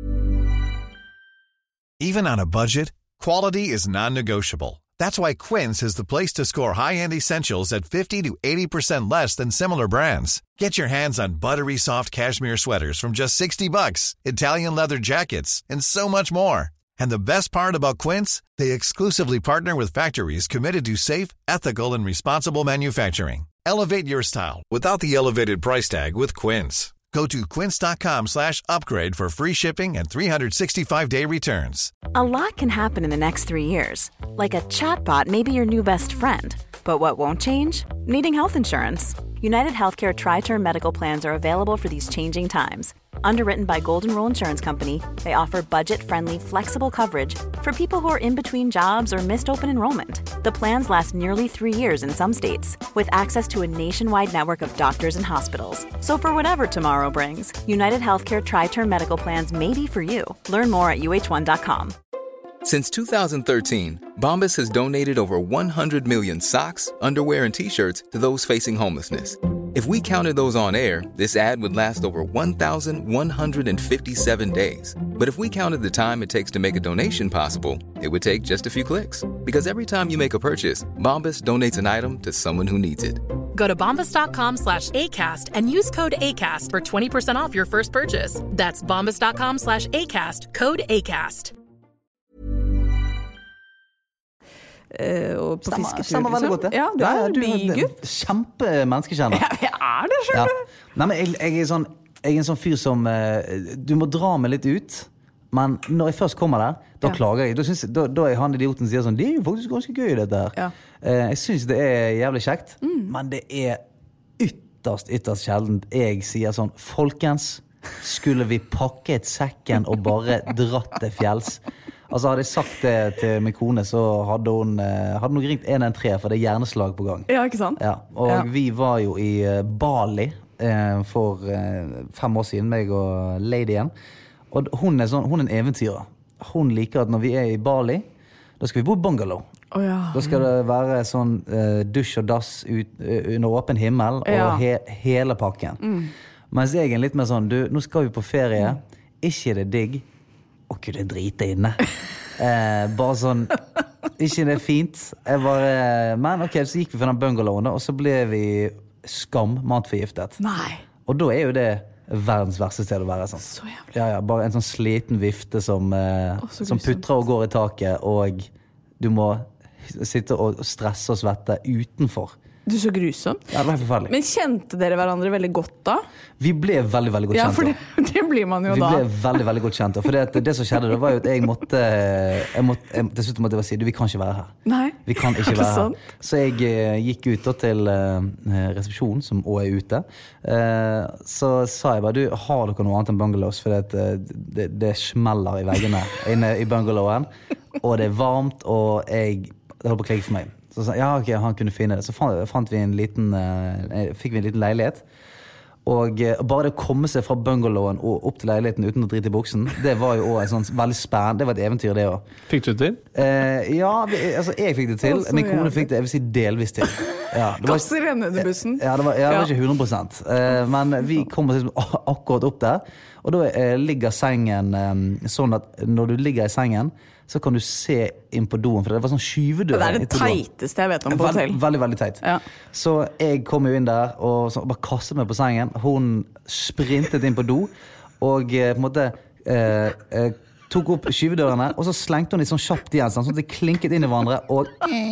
Even on a budget, quality is non-negotiable. That's why Quince is the place to score high-end essentials at fifty to eighty percent less than similar brands. Get your hands on buttery soft cashmere sweaters from just sixty bucks, Italian leather jackets, and so much more. And the best part about Quince, they exclusively partner with factories committed to safe, ethical, and responsible manufacturing. Elevate your style without the elevated price tag with Quince. Go to quince.com slash upgrade for free shipping and three sixty-five day returns. A lot can happen in the next three years. Like a chatbot may be your new best friend. But what won't change? Needing health insurance. United Healthcare Tri-Term Medical Plans are available for these changing times. Underwritten by Golden Rule Insurance Company, they offer budget-friendly, flexible coverage for people who are in between jobs or missed open enrollment. The plans last nearly three years in some states, with access to a nationwide network of doctors and hospitals. So for whatever tomorrow brings, United Healthcare Tri-Term Medical Plans may be for you. Learn more at U H one dot com. Since two thousand thirteen, Bombas has donated over one hundred million socks, underwear, and T-shirts to those facing homelessness. If we counted those on air, this ad would last over one thousand one hundred fifty-seven days. But if we counted the time it takes to make a donation possible, it would take just a few clicks. Because every time you make a purchase, Bombas donates an item to someone who needs it. Go to bombas.com slash ACAST and use code ACAST for twenty percent off your first purchase. That's bombas.com slash ACAST, code ACAST. Uh, og på stemmer, fisketur, stemmer veldig godt det. Ja, du er ja, bygutt. Kjempe menneskekjenner. Ja, jeg er det, skjønner du. Ja. Nei, men jeg, jeg, er sånn, jeg er en sånn fyr som uh, du må dra meg litt ut, men når jeg først kommer der, da ja. klager jeg. Da, synes, da, da er han idioten som sier sånn, det er jo faktisk ganske gøy dette her. Ja. Uh, jeg synes det er jævlig kjekt, mm. men det er ytterst, ytterst sjeldent jeg sier sånn, folkens, skulle vi pakke et sekken og bare dratt til fjells? Altså hadde jeg sagt det til min kone, så hadde hun hadde nok ringt en en tre, for det er hjerneslag på gang. Ja, ikke sant? Ja, og ja. vi var jo i Bali eh, for eh, fem år siden, meg og Ladyen. Og hun er, sånn, hun er en eventyrer. Hun liker at når vi er i Bali, da skal vi bo i bungalow. Oh, ja. Da skal det være sånn uh, dusj og dass ut, uh, under åpen himmel, ja. og he, hele pakken. Mm. Mens jeg er litt mer sånn, du, nå skal vi på ferie, mm. ikke er det digg, å kunne drite inne. eh, bare sånn, ikke det er fint. Jeg bare, men ok, så gikk vi for den bungalowen, og så ble vi skam matforgiftet. Nei. Og da er jo det verdens verste sted å være. Sånn. Så jævlig. Ja, ja, bare en sånn sliten vifte som, eh, oh, som putrer og går i taket, og du må sitte og stresse og svette utenfor. Du er så grusom. Ja, det var helt forferdelig. Men kjente dere hverandre veldig godt da? Vi ble veldig, veldig godt ja, kjent. Ja, for det, det blir man jo vi da. Vi ble veldig, veldig godt kjent. For det, det som skjedde da var jo at jeg måtte, jeg måtte jeg, til slutt måtte jeg bare si, du, vi kan ikke være her. Nei. Vi kan ikke være her. Så jeg uh, gikk ut da til uh, resepsjonen, som også er ute. Uh, så sa jeg bare, du, har dere noe annet enn bungalows? For det, det, det smeller i veggene inne i bungalowen, og det er varmt, og jeg, det holder på å klikke for meg. Så sa ja, ok, han kunne finne det. Så fant, fant vi en liten, uh, fikk vi en liten leilighet. Og uh, bare det å komme seg fra bungalowen og opp til leiligheten uten å drite i buksen, det var jo også en sånn veldig spennende, det var et eventyr det også. Fikk du det til? Uh, ja, vi, altså jeg fikk det til. Også, min kone fikk det, jeg vil si delvis til. Ja, Kasser henne under bussen. Ja, det var, ja, det var ikke hundre prosent. Uh, men vi kom oss akkurat opp der, og da uh, ligger sengen um, sånn at når du ligger i sengen, så kan du se inn på doen, for det var sånn skyvedør. Det er det teiteste jeg vet om på hotell. Veldig, veldig, veldig teit. Ja. Så jeg kom jo inn der, og så, bare kastet meg på sengen. Hun sprintet inn på do, og eh, på en måte eh, eh, tok opp skyvedørene, og så slengte hun litt sånn kjapt igjen, sånn at de klinket inn i hverandre, og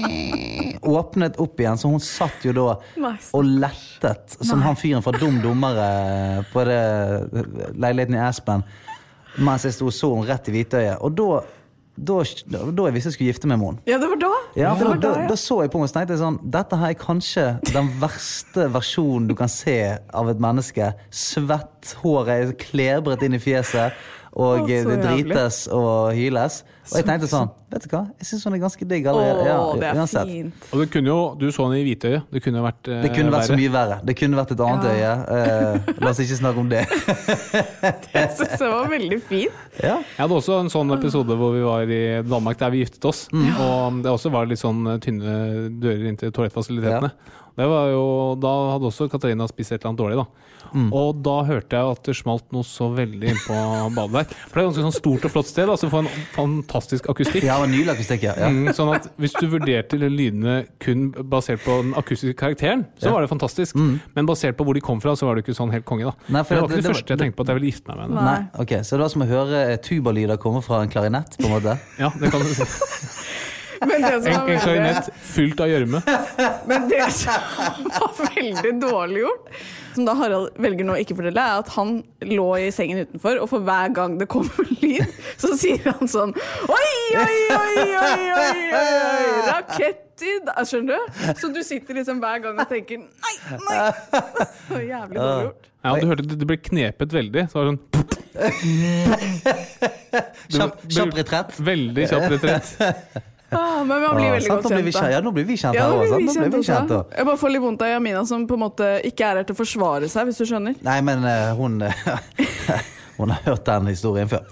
åpnet opp igjen, så hun satt jo da nice. Og lettet, som Nei. Han fyren fra Dum Dummere på det, leiligheten i Aspen, mens jeg stod så hun rett i hvitøyet, og da Da, da jeg visste jeg skulle gifte meg med henne. Ja, det var da? Ja, for det var da, da, ja. da så jeg på henne og tenkte sånn, dette her er kanskje den verste versjonen du kan se av et menneske. Svett, håret klebret inn i fjeset, og Åh, det drites og hyles. Og jeg tenkte sånn, vet du hva? Jeg synes hun er ganske digg allerede. Ja, Åh, det er uansett. fint. Og det kunne jo, du så henne i hvitøyet. Det kunne vært eh, Det kunne vært verre. så mye verre. Det kunne vært et annet Ja. øye. Eh, la oss ikke snakke om det. Det synes jeg var veldig fint. Ja. Jeg hadde også en sånn episode hvor vi var i Danmark der vi giftet oss. Mm. Og det også var litt sånn tynne dører inn til toalettfasilitetene. Ja. Det var jo, da hadde også Katarina spist et eller annet dårlig da. Mm. Og da hørte jeg at det smalt noe så veldig inn på badet der. For det er ganske sånn stort og flott sted, altså for en fantastisk akustikk. Ja, en nylig akustikk, ja. ja. Mm, sånn at hvis du vurderte lydene kun basert på den akustiske karakteren, så ja. Var det fantastisk. Mm. Men basert på hvor de kom fra, så var det ikke sånn helt konge da. Nei, for det var ikke det, det første det, jeg tenkte på at jeg ville gifte meg med henne. Nei, ok. Så det var som å høre tubalyder komme fra en klarinett, på en måte? Ja, det kan du si. Men det som en, en klarinett fylt av gjørme. Men det som var veldig dårlig gjort, som da Harald velger nå ikke fortelle, er at han lå i sengen utenfor, og for hver gang det kommer lyd, så sier han sånn oi, oi, oi, oi, oi, oi, rakettlyd, skjønner du? Så du sitter liksom hver gang og tenker nei, nei, det var jævlig dårlig gjort. Ja, du hørte det ble knepet veldig, så var det sånn kjapp, kjapp retrett. Veldig kjapp retrett. Ah, men man blir veldig sant, godt kjent vi, ja, nå blir vi kjent ja, her også. Nå blir vi kjent også. Jeg bare får litt vondt av Jamina som på en måte ikke er her til å forsvare seg, hvis du skjønner. Nei, men uh, hun hun har hørt den historien før.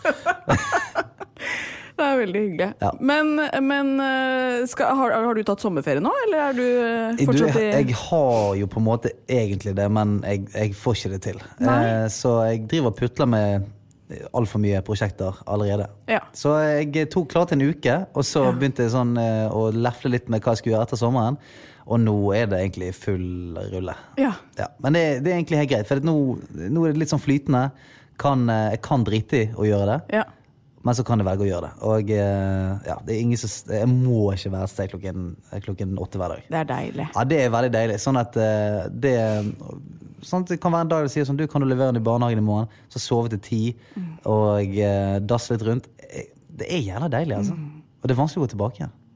Det er veldig hyggelig. Ja. Men, men skal, har, har du tatt sommerferie nå, eller er du fortsatt i... Du, jeg har jo på en måte egentlig det, men jeg, jeg får ikke det til. Uh, så jeg driver og putler med alt for mye prosjekter allerede. Ja. Så jeg tok klart en uke, og så ja. Begynte jeg sånn uh, å lefle litt med hva jeg skulle gjøre etter sommeren, og nå er det egentlig full rulle. Ja. Ja. Men det, det er egentlig helt greit, for nå, nå er det litt sånn flytende. Kan, jeg kan drite i å gjøre det, ja. Men så kan jeg velge å gjøre det. Og uh, ja, det er ingen som, jeg må ikke være et sted klokken, klokken åtte hver dag. Det er deilig. Ja, det er veldig deilig. Sånn at uh, det sånn at det kan være en dag det sier sånn, du kan du levere den i barnehagen i morgen, så sove til ti, mm. og uh, dasse litt rundt. Det er jævla deilig, altså. Mm. Og det er vanskelig å gå tilbake igjen.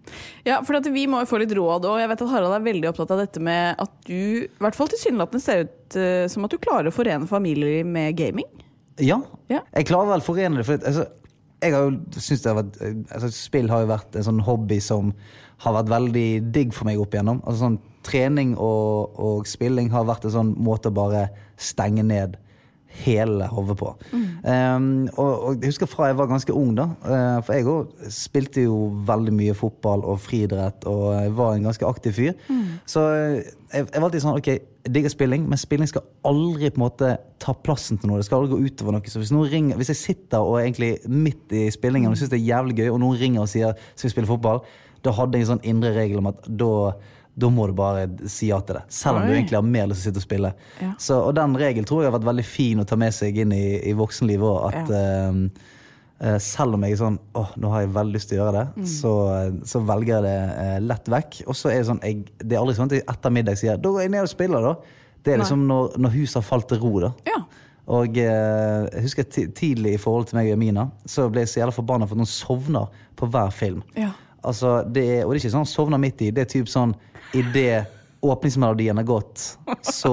Ja, for at vi må jo få litt råd, og jeg vet at Harald er veldig opptatt av dette med at du, i hvert fall tilsynelatende ser ut uh, som at du klarer å forene familier med gaming. Ja, ja. Jeg klarer vel å forene det, for altså, jeg har jo, synes det har vært, altså, spill har jo vært en sånn hobby som har vært veldig digg for meg opp igjennom. Altså sånn trening og, og spilling har vært en sånn måte å bare stenge ned hele hodet på. Mm. Um, og, og jeg husker fra jeg var ganske ung da, uh, for jeg også spilte jo veldig mye fotball og friidrett, og jeg var en ganske aktiv fyr. Mm. Så jeg, jeg var alltid sånn, ok, jeg digger spilling, men spilling skal aldri på en måte ta plassen til noe. Det skal aldri gå utover noe. Så hvis noen ringer, hvis jeg sitter og er egentlig midt i spillingen og synes det er jævlig gøy, og noen ringer og sier, skal vi spille fotball? Da hadde jeg en sånn indre regel om at da da må du bare si ja til det, selv om Oi. Du egentlig har mer lyst til å sitte og spille. Ja. Så, og den regel tror jeg har vært veldig fin å ta med seg inn i, i voksenlivet også, at ja. uh, uh, selv om jeg er sånn, åh, nå har jeg veldig lyst til å gjøre det, mm. så, så velger jeg det uh, lett vekk. Og så er det sånn, jeg, det er aldri sånn at jeg etter middag sier, da går jeg ned og spiller da. Det er liksom når, når huset har falt til ro da. Ja. Og uh, jeg husker t- tidlig i forhold til meg og Mina, så ble jeg så jævla forbannet for at noen sovner på hver film. Ja. Altså, det er, og det er ikke sånn sovner midt i, det er typ sånn, i det åpningsmelodien er gått, så,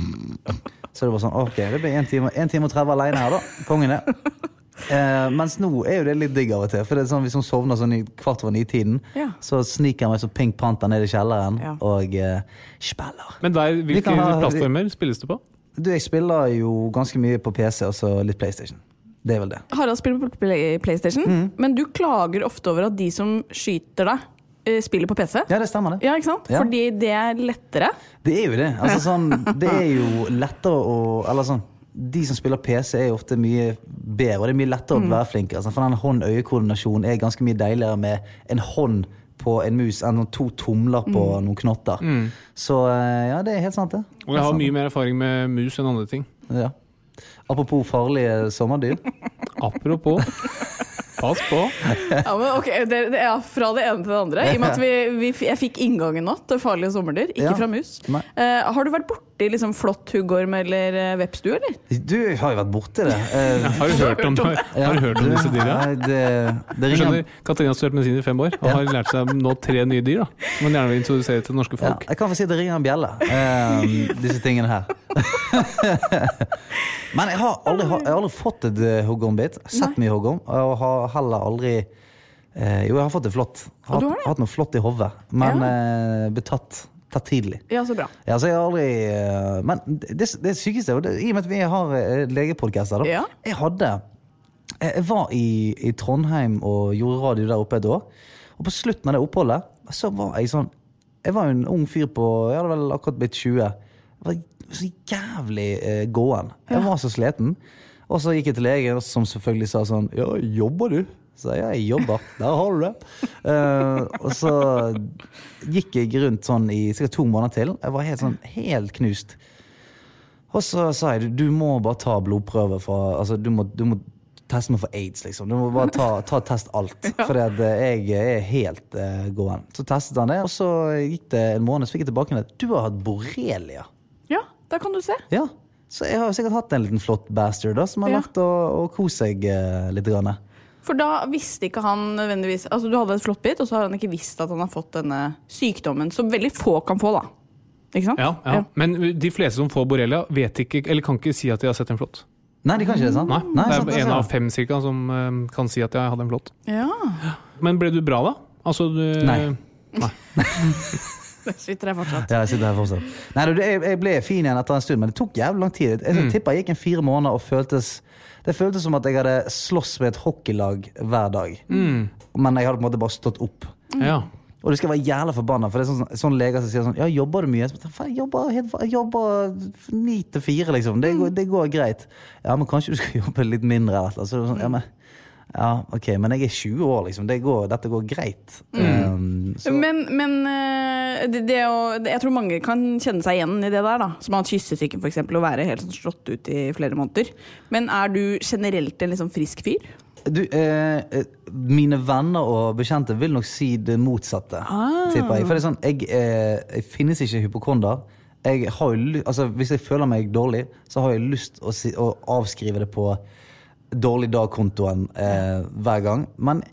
så det var sånn, ok, det blir en time, en time og tretti alene her da, kongen er. Eh, mens nå er jo det litt digg av og til, for det er sånn, hvis hun sovner sånn i kvart over ni-tiden, ja. Så sniker jeg meg som Pink Panther ned i kjelleren, ja. Og eh, spiller. Men der, hvilke ha, plattformer spilles du på? Du, jeg spiller jo ganske mye på P C, og så litt PlayStation. Det er vel det. Harald spiller på PlayStation, mm. men du klager ofte over at de som skyter deg, spiller på P C. Ja, det stemmer det. Ja, ikke sant? Ja. Fordi det er lettere. Det er jo det. Altså sånn, det er jo lettere å, eller sånn, de som spiller P C er jo ofte mye bedre, og det er mye lettere mm. å være flinkere. Altså, for den hånd-øye-koordinasjonen er ganske mye deiligere med en hånd på en mus enn to tomler på mm. noen knotter. Mm. Så ja, det er helt sant det. Og jeg har mye mer erfaring med mus enn andre ting. Ja. Apropos farlige sommerdyr. Apropos. Pass på. Ja, men ok, det, det er fra det ene til det andre. I og med at vi, vi, jeg fikk inngangen nå til farlige sommerdyr, ikke ja. Fra mus. Uh, har du vært borte i liksom flott huggorm eller uh, vepsdu, eller? Du har jo vært borte det. Uh, har du hørt om, har, ja, har du hørt om du, disse dyra? Nei, det, det ringer... skjønner, Katarina har studert medisin i fem år, og ja. Har lært seg nå tre nye dyr, da. Som man gjerne vil introdusere til norske folk. Ja, jeg kan få si at det ringer en bjelle, uh, disse tingene her. Men jeg har aldri, jeg har aldri fått et uh, huggormbit, sett mye huggorm, og har heller aldri eh, jo, jeg har fått det flott. Har hatt, hatt noe flott i hodet, men ja. eh, betatt tatt tidlig. Ja, så bra. Ja, så jeg har aldri eh, men det, det sykeste, det, i og med at vi har eh, legepodcaster da, ja. Jeg hadde jeg var i, i Trondheim og gjorde radio der oppe et år, og på slutten av det oppholdet så var jeg sånn, jeg var jo en ung fyr på, jeg hadde vel akkurat blitt tjue, jeg var så jævlig eh, gåen, jeg ja. Var så sleten. Og så gikk jeg til legen, som selvfølgelig sa sånn, ja, jobber du? Så ja, jeg jobber, der har du det. Uh, og så gikk jeg rundt sånn i sikkert to måneder til. Jeg var helt sånn, helt knust. Og så sa jeg, du må bare ta blodprøve fra, altså du må, du må teste meg for AIDS, liksom. Du må bare ta, ta test alt, ja. For jeg er helt uh, gåen. Så testet han det, og så gikk det en måned, så fikk jeg tilbake at du har hatt borrelia. Ja, der kan du se. Ja. Så jeg har sikkert hatt en liten flott bastard da, som har ja. Vært å, å kose seg eh, litt grann. For da visste ikke han nødvendigvis, altså du hadde et flott bit, og så har han ikke visst at han har fått denne sykdommen, som veldig få kan få da. Ikke sant? Ja, ja. Ja. Men de fleste som får borrelia vet ikke, eller kan ikke si at de har sett en flott. Nei, de kan ikke det, sant? Nei, Nei det er sant, en av fem cirka som uh, kan si at jeg hadde en flott. Ja. Men ble du bra da? Altså, du... Nei. Nei. Jeg sitter her fortsatt. Ja, jeg sitter her fortsatt. Nei, jeg ble fin igjen etter en stund, men det tok jævlig lang tid. Jeg mm. tipper jeg gikk en fire måneder og føltes, det føltes som at jeg hadde slåss med et hockeylag hver dag. Mm. Men jeg hadde på en måte bare stått opp. Mm. Ja. Og du skal være jævlig forbannet, for det er sånn, sånn leger som sier sånn, ja, jobber du mye? Jeg jobber, jeg jobber ni til fire, liksom. Det går, det går greit. Ja, men kanskje du skal jobbe litt mindre, eller så sånn, ja, men ja, ok, men jeg er tjue år, liksom. Det går, dette går greit. Mm. Um, men men det, det å, jeg tror mange kan kjenne seg igjen i det der, da. Som har hatt kyssesyken, for eksempel, og være helt sånn slått ut i flere måneder. Men er du generelt en liksom frisk fyr? Du, eh, mine venner og bekjente vil nok si det motsatte, ah. tipper jeg. For det er sånn, jeg, eh, jeg finnes ikke hypokonder. Jeg har jo, altså, hvis jeg føler meg dårlig, så har jeg lyst å, si, å avskrive det på dårlig dag-kontoen eh, hver gang. Men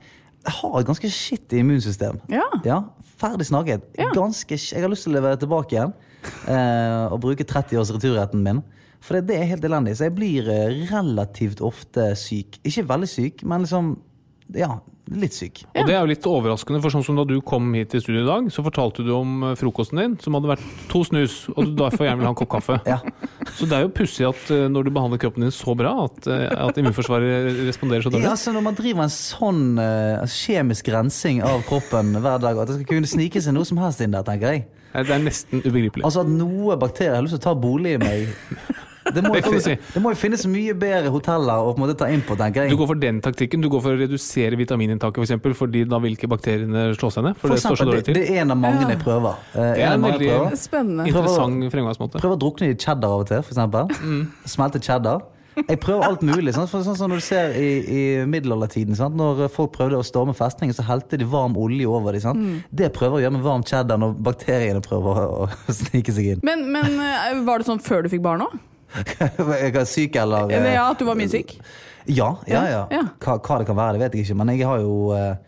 jeg har et ganske shitty immunsystem. Ja. Ja, ferdig snakket. Ja. Ganske, jeg har lyst til å levere tilbake igjen eh, og bruke tretti års returretten min. For det, det er helt elendig. Så jeg blir relativt ofte syk. Ikke veldig syk, men liksom, ja, litt syk. Ja. Og det er jo litt overraskende, for sånn som da du kom hit til studio i dag, så fortalte du om frokosten din, som hadde vært to snus, og du derfor gjerne vil ha en kopp kaffe. Ja. Så det er jo pussig at når du behandler kroppen din så bra, at, at immunforsvaret responderer så dårlig. Ja, altså når man driver en sånn uh, kjemisk rensing av kroppen hver dag, at det skal kunne snike seg noe som helst inn der, tenker jeg. Det er nesten ubegripelig. Altså at noe bakterier har lyst til å ta bolig i meg. Det må, det, si. det må jo finnes mye bedre hoteller å på en måte ta inn på, tenker jeg. Du går for den taktikken, du går for å redusere vitamininntaket for eksempel, fordi da vil ikke bakteriene slå seg ned. For, for det står så dårlig til. Det, det er en av mange ja. jeg prøver. Uh, det er en veldig spennende. Interessant fremgangsmåte. Prøver å drukne i cheddar av og til, for eksempel. Mm. Smelte cheddar. Jeg prøver alt mulig, sånn, for, sånn som når du ser i, i middelaldertiden, sant? Når folk prøvde å storme festningen, så helte de varm olje over dem. Sant? Mm. Det prøver å gjøre med varm cheddar når bakteriene prøver å, å snike seg inn. Men, men var det sånn før du fikk barn også? Jeg er syk, eller? Ja, at du var mye syk? Ja, ja, ja. ja. Hva, hva det kan være, det vet jeg ikke. Men jeg har jo,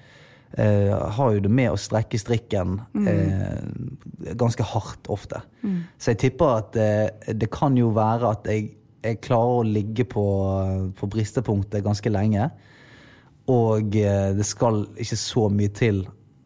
eh, har jo det med å strekke strikken mm. eh, ganske hardt ofte. Mm. Så jeg tipper at eh, det kan jo være at jeg jeg klarer å ligge på, på bristepunktet ganske lenge, og det skal ikke så mye til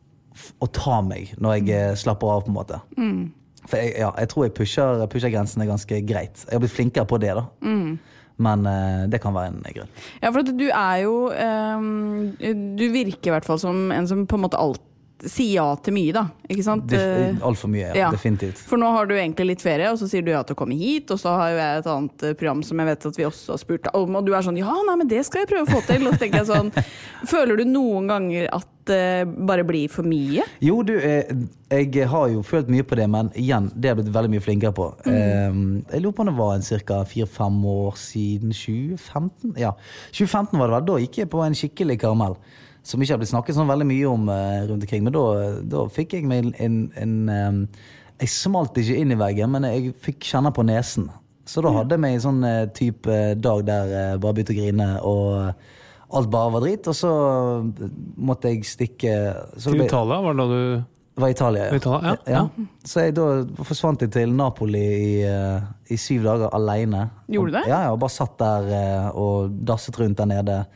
å ta meg når jeg slapper av på en måte. Mm. For jeg, ja, jeg tror jeg pusher, pusher grensene ganske greit. Jeg har blitt flinkere på det da. Mm. Men uh, det kan være en grunn. Ja, for at du er jo, um, du virker i hvert fall som en som på en måte alltid si ja til mye da, ikke sant? Def- alt for mye, ja, ja. Definitivt. For nå har du egentlig litt ferie, og så sier du ja til å komme hit, og så har jo jeg et annet program som jeg vet at vi også har spurt om, og du er sånn, ja, nei, men det skal jeg prøve å få til. Og så tenker jeg sånn, føler du noen ganger at det bare blir for mye? Jo, du, jeg har jo følt mye på det, men igjen, det har jeg blitt veldig mye flinkere på. Mm. Jeg lurer på om det var en cirka fire-fem år siden tjue femten. Ja, tjue femten var det vel, da gikk jeg på en skikkelig karamell. Som ikke har blitt snakket sånn veldig mye om uh, rundt omkring, men da, da fikk jeg meg en, en um, jeg smalt ikke inn i veggen, men jeg fikk kjenne på nesen. Så da hadde jeg meg en sånn uh, type uh, dag der jeg uh, bare begynte å grine, og uh, alt bare var dritt, og så uh, måtte jeg stikke... Så til ble, Italia, var det da du... Var Italia, ja. Italia, ja. ja. ja. Så jeg da forsvant jeg til Napoli i, uh, i syv dager alene. Gjorde du det? Og, ja, ja, og bare satt der uh, og dasset rundt der nede,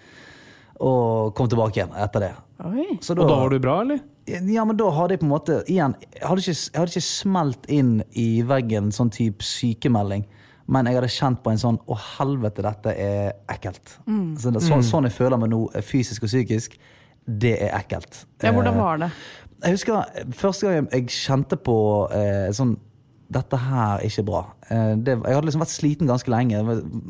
og kom tilbake igjen etter det. Oi. Så da, og da var du bra, eller? Ja, men da hadde jeg på en måte, igjen, jeg hadde ikke, jeg hadde ikke smelt inn i veggen sånn type sykemelding, men jeg hadde kjent på en sånn, å helvete, dette er ekkelt. Mm. Så det, så, sånn jeg føler meg nå, fysisk og psykisk, det er ekkelt. Ja, hvordan var det? Jeg husker, første gang jeg kjente på eh, sånn, dette her er ikke bra. Eh, det, jeg hadde liksom vært sliten ganske lenge,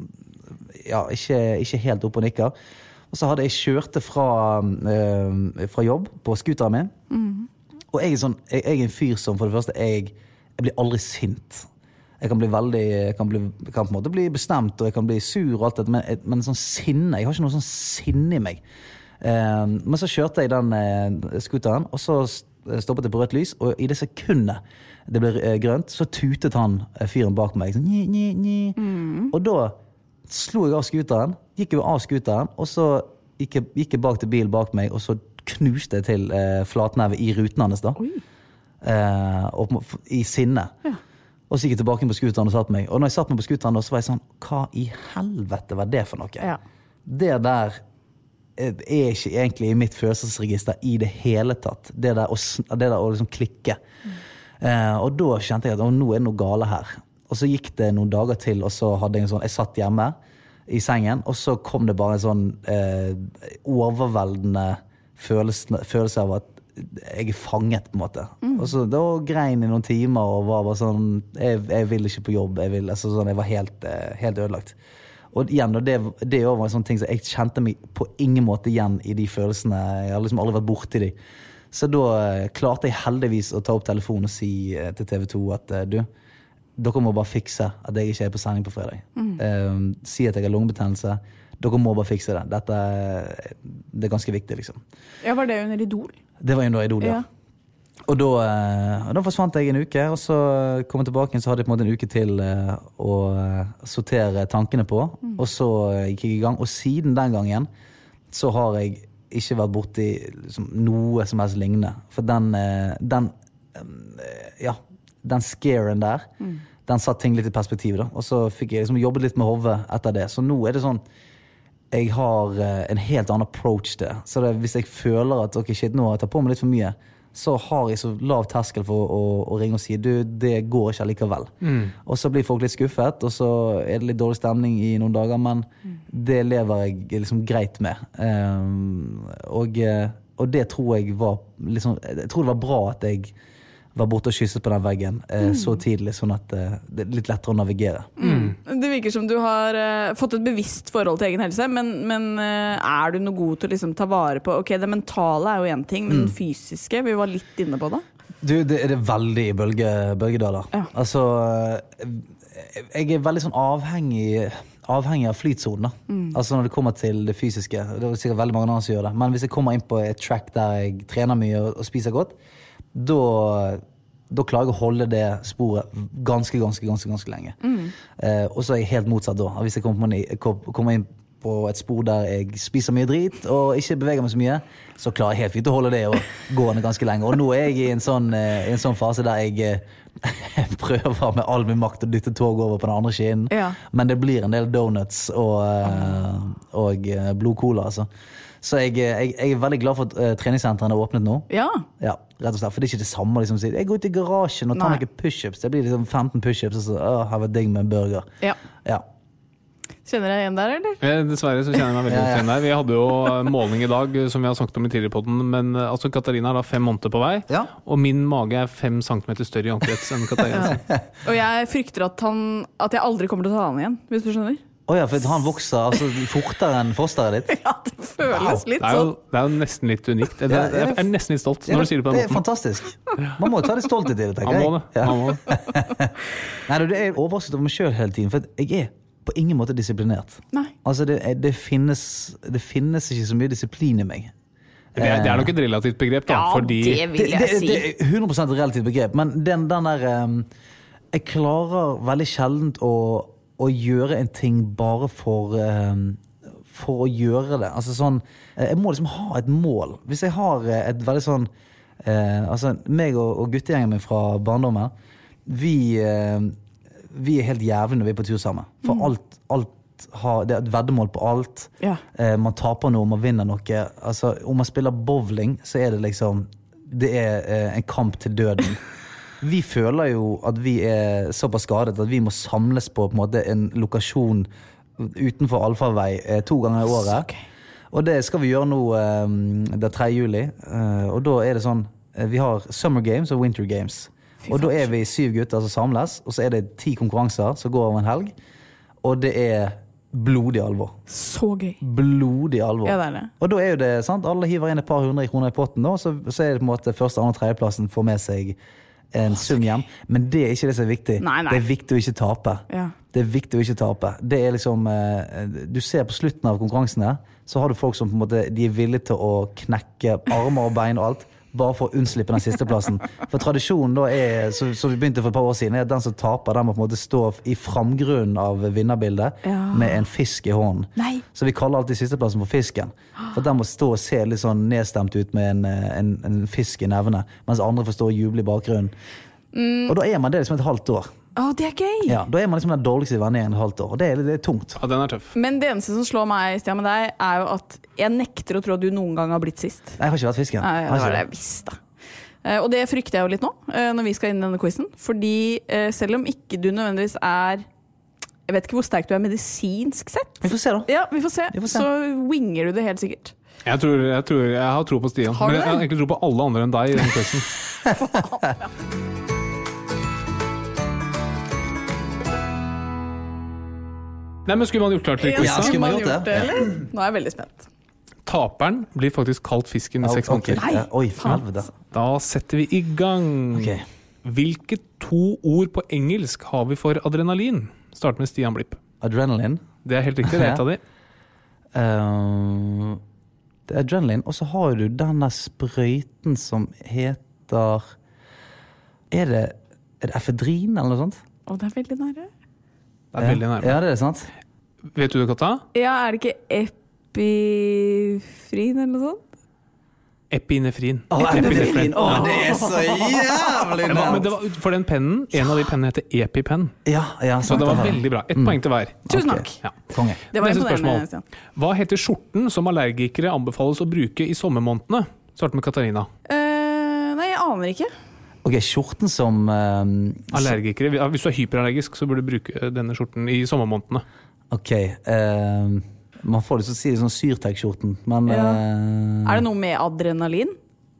ja, ikke, ikke helt opp og nikker. Og så hadde jeg kjørte fra, øh, fra jobb på skuteren min. Mm. Og jeg er, sånn, jeg, jeg er en fyr som for det første, jeg, jeg blir aldri sint. Jeg kan bli veldig, jeg kan, bli, jeg kan på en måte bli bestemt, og jeg kan bli sur og alt det, men, men sånn sinne, jeg har ikke noe sånn sinne i meg. Uh, men så kjørte jeg den uh, skuteren, og så stoppet jeg på rødt lys, og i det sekundet det ble uh, grønt, så tutet han uh, fyren bak meg. Sånn, nye, nye, nye. Mm. Og da slo jeg av skuteren, gikk jeg av skuteren, og så gikk jeg, gikk jeg bak til bilen bak meg, og så knuste jeg til eh, flatneve i ruten hans da. Eh, og, i sinne. Ja. Og så gikk jeg tilbake på skuteren og satt meg. Og når jeg satt meg på skuteren da, så var jeg sånn, hva i helvete var det for noe? Ja. Det der er ikke egentlig i mitt følelsesregister i det hele tatt. Det der å, det der å liksom klikke. Mm. Eh, og da kjente jeg at nå er det noe gale her. Og så gikk det noen dager til, og så hadde jeg en sånn, jeg satt hjemme i sengen, og så kom det bare en sånn eh, overveldende følelse, følelse av at jeg er fanget på en måte. Mm. Og så da grein i noen timer, og var bare sånn, jeg, jeg vil ikke på jobb, jeg, vil, altså sånn, jeg var helt, eh, helt ødelagt. Og igjen, og det, det var en sånn ting som jeg kjente meg på ingen måte igjen i de følelsene, jeg har liksom aldri vært borte i de. Så da eh, klarte jeg heldigvis å ta opp telefonen og si eh, til T V to at eh, du, dere må bare fikse at jeg ikke er på sending på fredag. Mm. Um, si at jeg har lungebetennelse. Dere må bare fikse det. Dette det er ganske viktig, liksom. Ja, var det under Idol? Det var under Idol, ja. ja. Og da, da forsvant jeg en uke, og så kom jeg tilbake, så hadde jeg på en måte en uke til å sortere tankene på, mm. og så gikk jeg i gang. Og siden den gangen så har jeg ikke vært borti liksom, noe som helst lignende. For den, den ja, den scaren der, mm. den satt ting litt i perspektiv da. Og så fikk jeg liksom jobbet litt med hodet etter det. Så nå er det sånn, jeg har en helt annen approach det. Så det, hvis jeg føler at, ok, shit, nå har jeg tatt på meg litt for mye, så har jeg så lav terskel for å, å ringe og si, du, det går ikke likevel. Mm. Og så blir folk litt skuffet, og så er det litt dårlig stemning i noen dager, men mm. det lever jeg liksom greit med. Um, og, og det tror jeg var liksom, jeg tror det var bra at jeg var borte og kysset på den veggen eh, mm. så tidlig, sånn at eh, det er litt lettere å navigere. Mm. Det virker som du har eh, fått et bevisst forhold til egen helse, men, men eh, er du noe god til å liksom, ta vare på, ok, det mentale er jo en ting, men mm. den fysiske, vi var litt inne på det. Du, det er det veldig i bølge, bølgedaler. Ja. Altså, jeg er veldig sånn avhengig, avhengig av flytsonen da. Mm. Altså når det kommer til det fysiske, det er sikkert veldig mange andre som gjør det, men hvis jeg kommer inn på et track der jeg trener mye og, og spiser godt, Da, da klarer jeg å holde det sporet ganske, ganske, ganske, ganske lenge. Mm. Eh, og så er jeg helt motsatt da. Hvis jeg kommer inn, kommer inn på et spor der jeg spiser mye drit og ikke beveger meg så mye, så klarer jeg helt fint å holde det og gående ganske lenge. Og nå er jeg i en sånn, i en sånn fase der jeg, jeg prøver med all min makt å dytte tog over på den andre skien. Ja. Men det blir en del donuts og, og blodcola, altså. Så jeg, jeg, jeg er veldig glad for at uh, treningssentrene er åpnet nå. Ja. Ja, rett og slett. For det er ikke det samme liksom, jeg går ut i garasjen og tar noen push-ups. Det blir liksom femten push-ups, og så uh, her var digg med en burger. Ja. Ja. Kjenner jeg igjen der, eller? Eh, dessverre så kjenner jeg meg veldig godt igjen der. Vi hadde jo måling i dag, som vi har sagt om i tidligere podden, men altså Katarina er da fem måneder på vei, ja. Og min mage er fem centimeter større i omkrets enn Katarina. Ja. Og jeg frykter at, han, at jeg aldri kommer til å ta han igjen, hvis du skjønner. Å oh ja, for han vokser altså, fortere enn fosteret ditt. Ja, det føles wow. litt sånn. Det er, jo, det er jo nesten litt unikt. Jeg er, jeg er nesten litt stolt når ja, du sier det på den måten. Det er fantastisk. Man må ta det stolt i det, tenker jeg. Man må det. Ja. Man må det. Nei, det er overrasket over meg selv hele tiden, for jeg er på ingen måte disiplinert. Nei. Altså, det, det, finnes, det finnes ikke så mye disiplin i meg. Det er, det er nok et relativt begrep da, ja, fordi... det vil jeg det, det, si. Det er hundre prosent et relativt begrep, men den, den der... Um, jeg klarer veldig sjeldent å å gjøre en ting bare for, um, for å gjøre det. Altså sånn, jeg må liksom ha et mål. Hvis jeg har et veldig sånn, uh, altså meg og, og guttegjengen min fra barndommen, vi, uh, vi er helt jævlig når vi er på tur sammen. For mm. alt, alt har, det er et veddemål på alt. Ja. Uh, man taper noe, man vinner noe. Altså, om man spiller bowling, så er det liksom, det er uh, en kamp til døden. Vi føler jo at vi er såpass skadet at vi må samles på, på en, måte, en lokasjon utenfor Alfavei eh, to ganger i året. Okay. Og det skal vi gjøre nå eh, det tredje juli. Eh, og da er det sånn, eh, vi har Summer Games og Winter Games. Og da er vi syv gutter som samles, og så er det ti konkurranser som går over en helg. Og det er blodig alvor. Så gøy. Blodig alvor. Ja, det er det. Og da er jo det, sant, alle hiver inn et par hundre kroner i potten, da, så, så er det på en måte første, andre, tredjeplassen får med seg en sum hjem, men det er ikke det som er viktig. Nei, nei. Det er viktig å ikke tape. Ja. Det er viktig å ikke tape. Det er liksom, du ser på slutten av konkurransene, så har du folk som på en måte, de er villige til å knekke armer og bein og alt, bare for å unnslippe den siste plassen. For tradisjonen da er, så, så vi begynte for et par år siden, er at den som taper, den må på en måte stå i framgrunnen av vinnerbildet, ja. Med en fisk i hånden. Nei. Så vi kaller alltid siste plassen for fisken. For den må stå og se litt sånn nedstemt ut med en, en, en fisk i nevene, mens andre får stå og juble i bakgrunnen. Mm. Og da er man det liksom et halvt år. Å, oh, det er gøy! Ja, da er man liksom den dårligste vennen i en halvt år, og det er, det er tungt. Ja, den er tøff. Men det eneste som slår meg, Stian, med deg, er jo at jeg nekter å tro at du noen gang har blitt sist. Nei, jeg har ikke vært fisken. Nei, det var det jeg visste. Og det frykter jeg jo litt nå, når vi skal inn i denne quizen. Fordi selv om ikke du nødvendigvis er, jeg vet ikke hvor sterk du er medisinsk sett. Vi får se da. Ja, vi får se. Vi får se. Så winger du det helt sikkert. Jeg tror, jeg tror, jeg har tro på Stian. Men jeg har egentlig tro på alle andre enn deg i den quizen. Ja. Nei, men skulle man gjort klart til quizen? Ja, skulle man gjort det? Eller? Nå er jeg veldig spent. Taperen blir faktisk kalt fisken i seks måneder. Okay. Oi, helvete. Da setter vi i gang. Okay. Hvilke to ord på engelsk har vi for adrenalin? Start med Stian Blipp. Adrenalin? Det er helt riktig, det er et av de. Uh, det er adrenalin, og så har du denne sprøyten som heter... Er det, er det efedrin eller noe sånt? Å, det er veldig nære. Det er veldig nærmere. Ja, det er sant. Vet du det, Katta? Ja, er det ikke ep... epifrin eller noe sånt? Epinefrin. Åh, oh, epinefrin. Åh, oh, det er så jævlig nært. Men det var, for den pennen, en av de pennene heter EpiPen. Ja, ja, så det var veldig bra. Et mm. poeng til hver. Tusen takk. Okay. Ja. Det var Neste spørsmål. Hva heter skjorten som allergikere anbefales å bruke i sommermånedene? Svarte med Katarina. Uh, nei, jeg aner ikke. Ok, skjorten som... Um, allergikere. Hvis du er hyperallergisk, så burde du bruke denne skjorten i sommermånedene. Ok, uh, man får lyst til å si det sånn syrtek-skjorten, men... Ja. Uh, er det noe med adrenalin?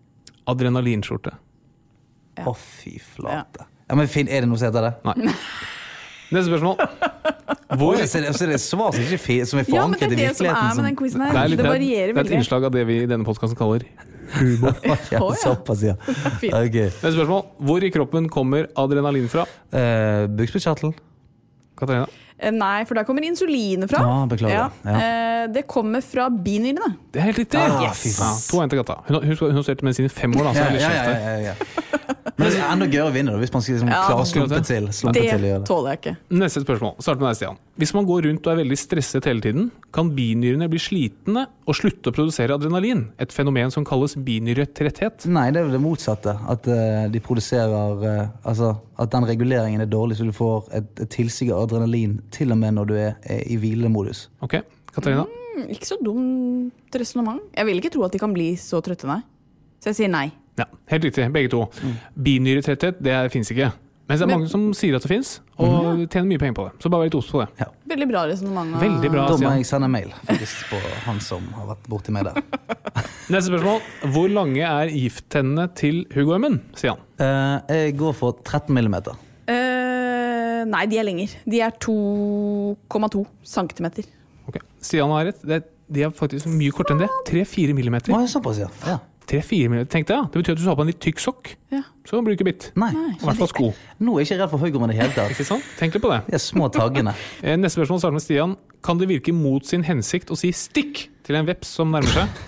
Å, Adrenalinskjorte. ja. oh, fy flate. Ja. ja, men fint, er det noe som heter det? Nei. Neste spørsmål. Hvor... Så det, så det er svar som, ikke fi, som er forankret i virkeligheten. Ja, men det er det som er med den quizen her. Det, er litt, det varierer veldig. Det er et innslag av det vi i denne podcasten kaller humor. ja, såpass, ja. Okay. Neste spørsmål. Hvor i kroppen kommer adrenalin fra? Uh, Bukspyttkjertel. Katarina? Nei, for der kommer insulinet fra. Ah, beklager. Ja. Ja. Det kommer fra binyrene. Det er helt riktig. Ah, yes. ja, to en til Gata. Hun, hun, hun har studert medisin i fem år. Da, så ja, er det ja, ja, ja, ja. Men det er enda gøy å vinne da, hvis man skal liksom, ja, klare å slumpe til. Slumpe det til det tåler jeg ikke. Neste spørsmål. Start med deg, Stian. Hvis man går rundt og er veldig stresset hele tiden, kan binyrene bli slitne og slutte å produsere adrenalin. Et fenomen som kalles binyretretthet. Nei, det er jo det motsatte. At uh, de produserer uh, altså, at den reguleringen er dårlig, så du får et, et tilsig av adrenalin til og med når du er, er i hvilemodus. Ok, Katarina? Mm, ikke så dumt resonemang. Jeg vil ikke tro at de kan bli så trøtte, nei. Så jeg sier nei. Ja, helt riktig, begge to. Mm. Binyretretthet, det finnes ikke. Men det er mange Men, som sier at det finnes, og mm. tjener mye penger på det. Så bare vær litt ost på det. Ja. Veldig bra resonemang. Veldig bra, da må jeg sende mail faktisk, på han som har vært borti meg der. Neste spørsmål. Hvor lange er gifttennene til huggormen, Stian? Uh, jeg går for tretten millimeter. Uh, nei, de er lenger. De er to komma to centimeter. Ok, Stian har rett. Det er, de er faktisk mye kortere enn det. tre til fire millimeter. Å, såpass, ja. ja. tre til fire minutter, tenkte jeg. Det betyr at du har på en litt tykk sokk. Ja. Så blir du ikke bitt. Nei. I hvert fall sko. Nå er jeg ikke redd for høygormen i det hele tatt. Ikke sant? Tenk litt på det. De er små taggene. Neste spørsmål starter med Stian. Kan det virke mot sin hensikt å si stikk til en veps som nærmer seg?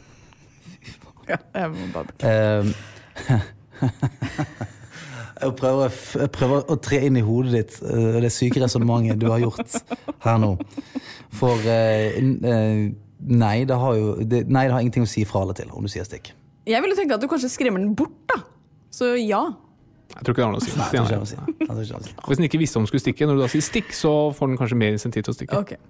ja, jeg må bare um, jeg, prøver, jeg prøver å tre inn i hodet ditt det syke resonemanget du har gjort her nå. For uh, uh, Nei, det har jo det, nei, det har ingenting å si fra eller til om du sier stikk. Jeg ville tenke at du kanskje skremmer den bort, da. Så ja. Jeg tror ikke det har noe å si. Nei, jeg tror ikke det har noe å si. si. Hvis den ikke visste om den skulle stikke, når du da sier stikk, så får den kanskje mer insentiv til å stikke. Okay.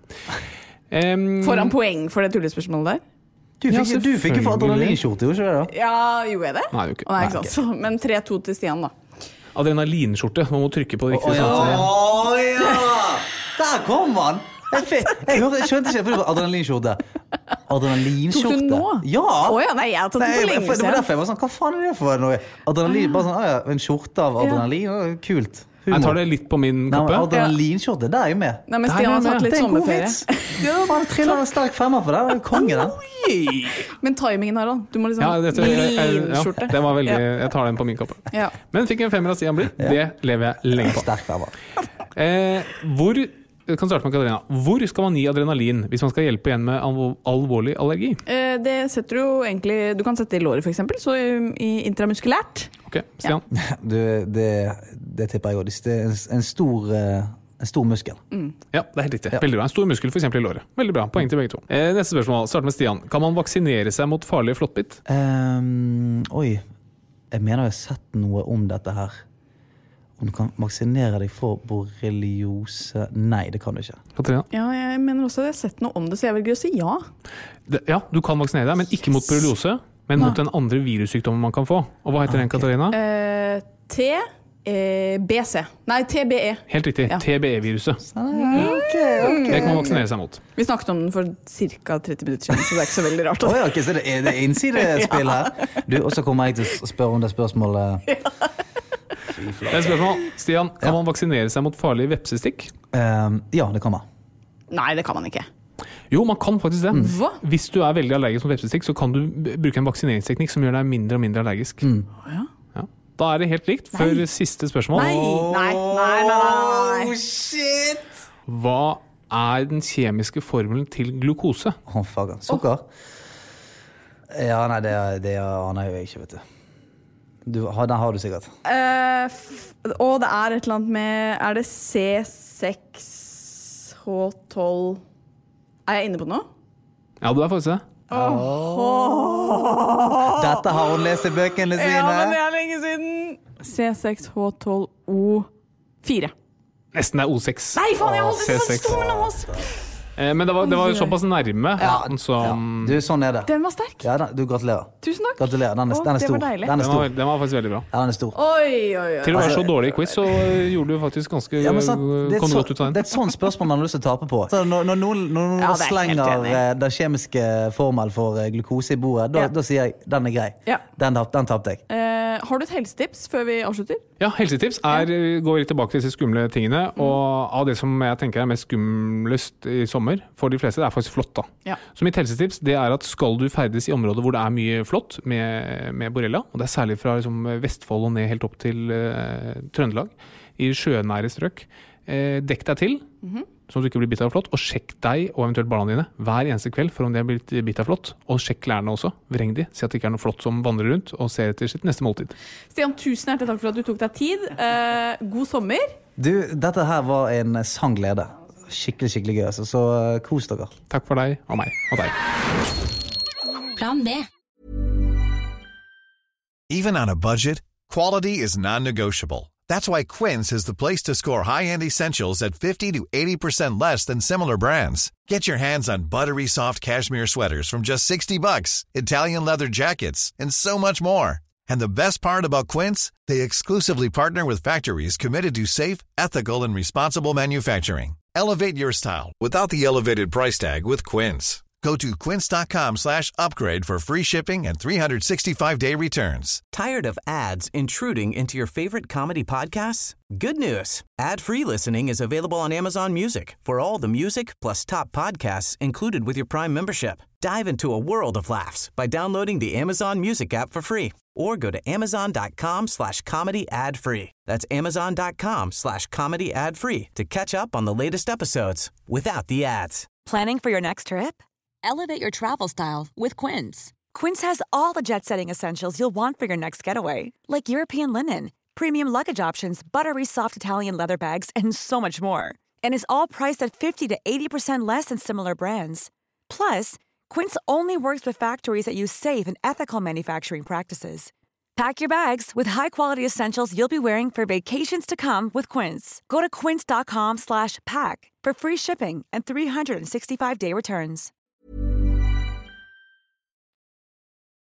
Um, får han poeng for det tullespørsmålet der? Du fikk, ja, du fikk jo for adrenalinskjorte, gjorde ikke det da? Ja, gjorde jeg det? Nei, det ikke. Nei, ikke sant. Okay. Men tre to til Stian, da. Adrenalinskjorte, man må trykke på det riktige. Å oh, ja. ja! Der kom han! Jeg, jeg, hørte, jeg skjønte ikke, for det var adrenalinskjorte. Adrenalinskjorte? Tok du nå? Ja! Oh, ja nei, jeg har tatt det for lenge siden. Det var derfor jeg var sånn, hva faen er det for noe? Adrenalin, bare sånn, ja, en skjorte av adrenalin, ja. Kult. Humor. Jeg tar det litt på min koppe. Adrenalinskjorte, det er jo med. Nei, men Stian har tatt litt sommerferie. Ja, man triller en sterk femmer for det, det er konge den. Men timingen her da, du må liksom, ja, dette, linskjorte. Ja, det var veldig, jeg tar den på min koppe. Ja. Men fikk en femmer av Stian Blitt, det lever jeg lenge på. Sterk femmer. Eh, hvor Jeg kan starte med Katarina. Hvor skal man gi adrenalin hvis man skal hjelpe igjen med alvor, alvorlig allergi? Eh, det setter du jo egentlig Du kan sette det i låret, for eksempel, så i intramuskulært. Ok, Stian? Ja. Du, det, det tipper jeg også. Det er en, en, stor, en stor muskel. Mm. Ja, det er helt riktig. Ja. Veldig bra. En stor muskel, for eksempel i låret. Veldig bra. Poeng til begge to. Eh, neste spørsmål. Start med Stian. Kan man vaksinere seg mot farlige flåttbitt? Um, oi. Jeg mener jeg har sett noe om dette her. Om du kan vaksinere deg for borreliose. Nei, det kan du ikke. Katarina? Ja, jeg mener også at jeg har sett noe om det, så jeg velger å si ja. Det, ja, du kan vaksinere deg, men ikke mot borreliose, men mot den andre virussykdommen man kan få. Og hva heter okay. den, Katarina? Eh, T B C. Nei, T B E. Helt riktig, ja. T B E-viruset. Okay, okay. Det kan man vaksinere seg mot. Vi snakket om den for ca. tretti minutter siden, så det er ikke så veldig rart. Oh, ja, okay, så det er det innsidespill her. Du, og så kommer jeg til å spørre om det spørsmålet. Ja. Det er et spørsmål. Stian, kan ja. man vaksinere seg mot farlige vepsestikk? Um, ja, det kan man. Nei, det kan man ikke. Jo, man kan faktisk det. Hva? Hvis du er veldig allergisk mot vepsestikk, så kan du bruke en vaksineringsteknikk som gjør deg mindre og mindre allergisk. Mm. Ja. Ja. Da er det helt likt før nei. Siste spørsmål. Nei, nei, nei, nei, nei. Oh, shit! Hva er den kjemiske formelen til glukose? Å, oh, faen. Sukker? Oh. Ja, nei, det, det aner jeg ikke, vet du. Du, den har du sikkert. Uh, f- og det er et eller annet med Er det C seks H tolv Er jeg inne på noe? Ja, du er faktisk det. Oh. Dette har hun lest i bøkene sine. Ja, men det er lenge siden. C seks H tolv O fire. Nesten det er O seks. Nei, faen, jeg holdt det så stor mellom oss. Men det var, det var såpass nærme. Ja, som... ja. Du, sånn er det. Den var sterk. Ja, du gratulerer. Tusen takk. Gratulerer, den er, Åh, den er stor. Det var deilig. Den er stor. Den var, den var faktisk veldig bra. Ja, den er stor. Oi, oi, oi. Til å være så dårlig i quiz, så gjorde du faktisk ganske ja, men sant, det, er kom så, godt ut av den. det er et sånt spørsmål man har lyst til å tape på. Så når, når noen, når noen ja, slenger den kjemiske formel for glukose i bordet, da, ja. da sier jeg, den er grei. Ja. Den, den tapte jeg. Eh, har du et helsetips før vi avslutter? Ja, helsetips er, går litt tilbake til disse skumle tingene, mm. og av det som jeg tenker er mest skumlest i sommer, for de fleste, det er faktisk flott da. Ja. Så mitt helsetips det er at skal du ferdes i områder hvor det er mye flott med, med borrelia, og det er særlig fra liksom, Vestfold og ned helt opp til uh, Trøndelag, i sjønære strøk, uh, dekk deg til, mm-hmm. så du ikke blir bitt av flott, og sjekk deg og eventuelt barna dine hver eneste kveld for om de har blitt bitt av flott, og sjekk lærerne også, vreng de, si at det ikke er noe flott som vandrer rundt, og ser etter sitt neste måltid. Stian, tusen hjertelig takk for at du tok deg tid. Uh, god sommer. Du, dette her var en sann glede. Skikkelig, skikkelig gøy, så, så kos dere. Takk for deg, og meg, og deg. Plan B. Even on a budget, quality is non-negotiable. That's why Quince is the place to score high-end essentials at fifty to eighty percent less than similar brands. Get your hands on buttery soft cashmere sweaters from just sixty bucks, Italian leather jackets, and so much more. And the best part about Quince, they exclusively partner with factories committed to safe, ethical, and responsible manufacturing. Elevate your style without the elevated price tag with Quince. Go to quince.com slash upgrade for free shipping and three sixty-five day returns. Tired of ads intruding into your favorite comedy podcasts? Good news. Ad-free listening is available on Amazon Music for all the music plus top podcasts included with your Prime membership. Dive into a world of laughs by downloading the Amazon Music app for free or go to amazon.com slash comedy ad free. That's amazon.com slash comedy ad free to catch up on the latest episodes without the ads. Planning for your next trip? Elevate your travel style with Quince. Quince has all the jet-setting essentials you'll want for your next getaway, like European linen, premium luggage options, buttery soft Italian leather bags, and so much more. And is all priced at fifty to eighty percent less than similar brands. Plus, Quince only works with factories that use safe and ethical manufacturing practices. Pack your bags with high-quality essentials you'll be wearing for vacations to come with Quince. Go to quince.com slash pack for free shipping and three sixty-five day returns.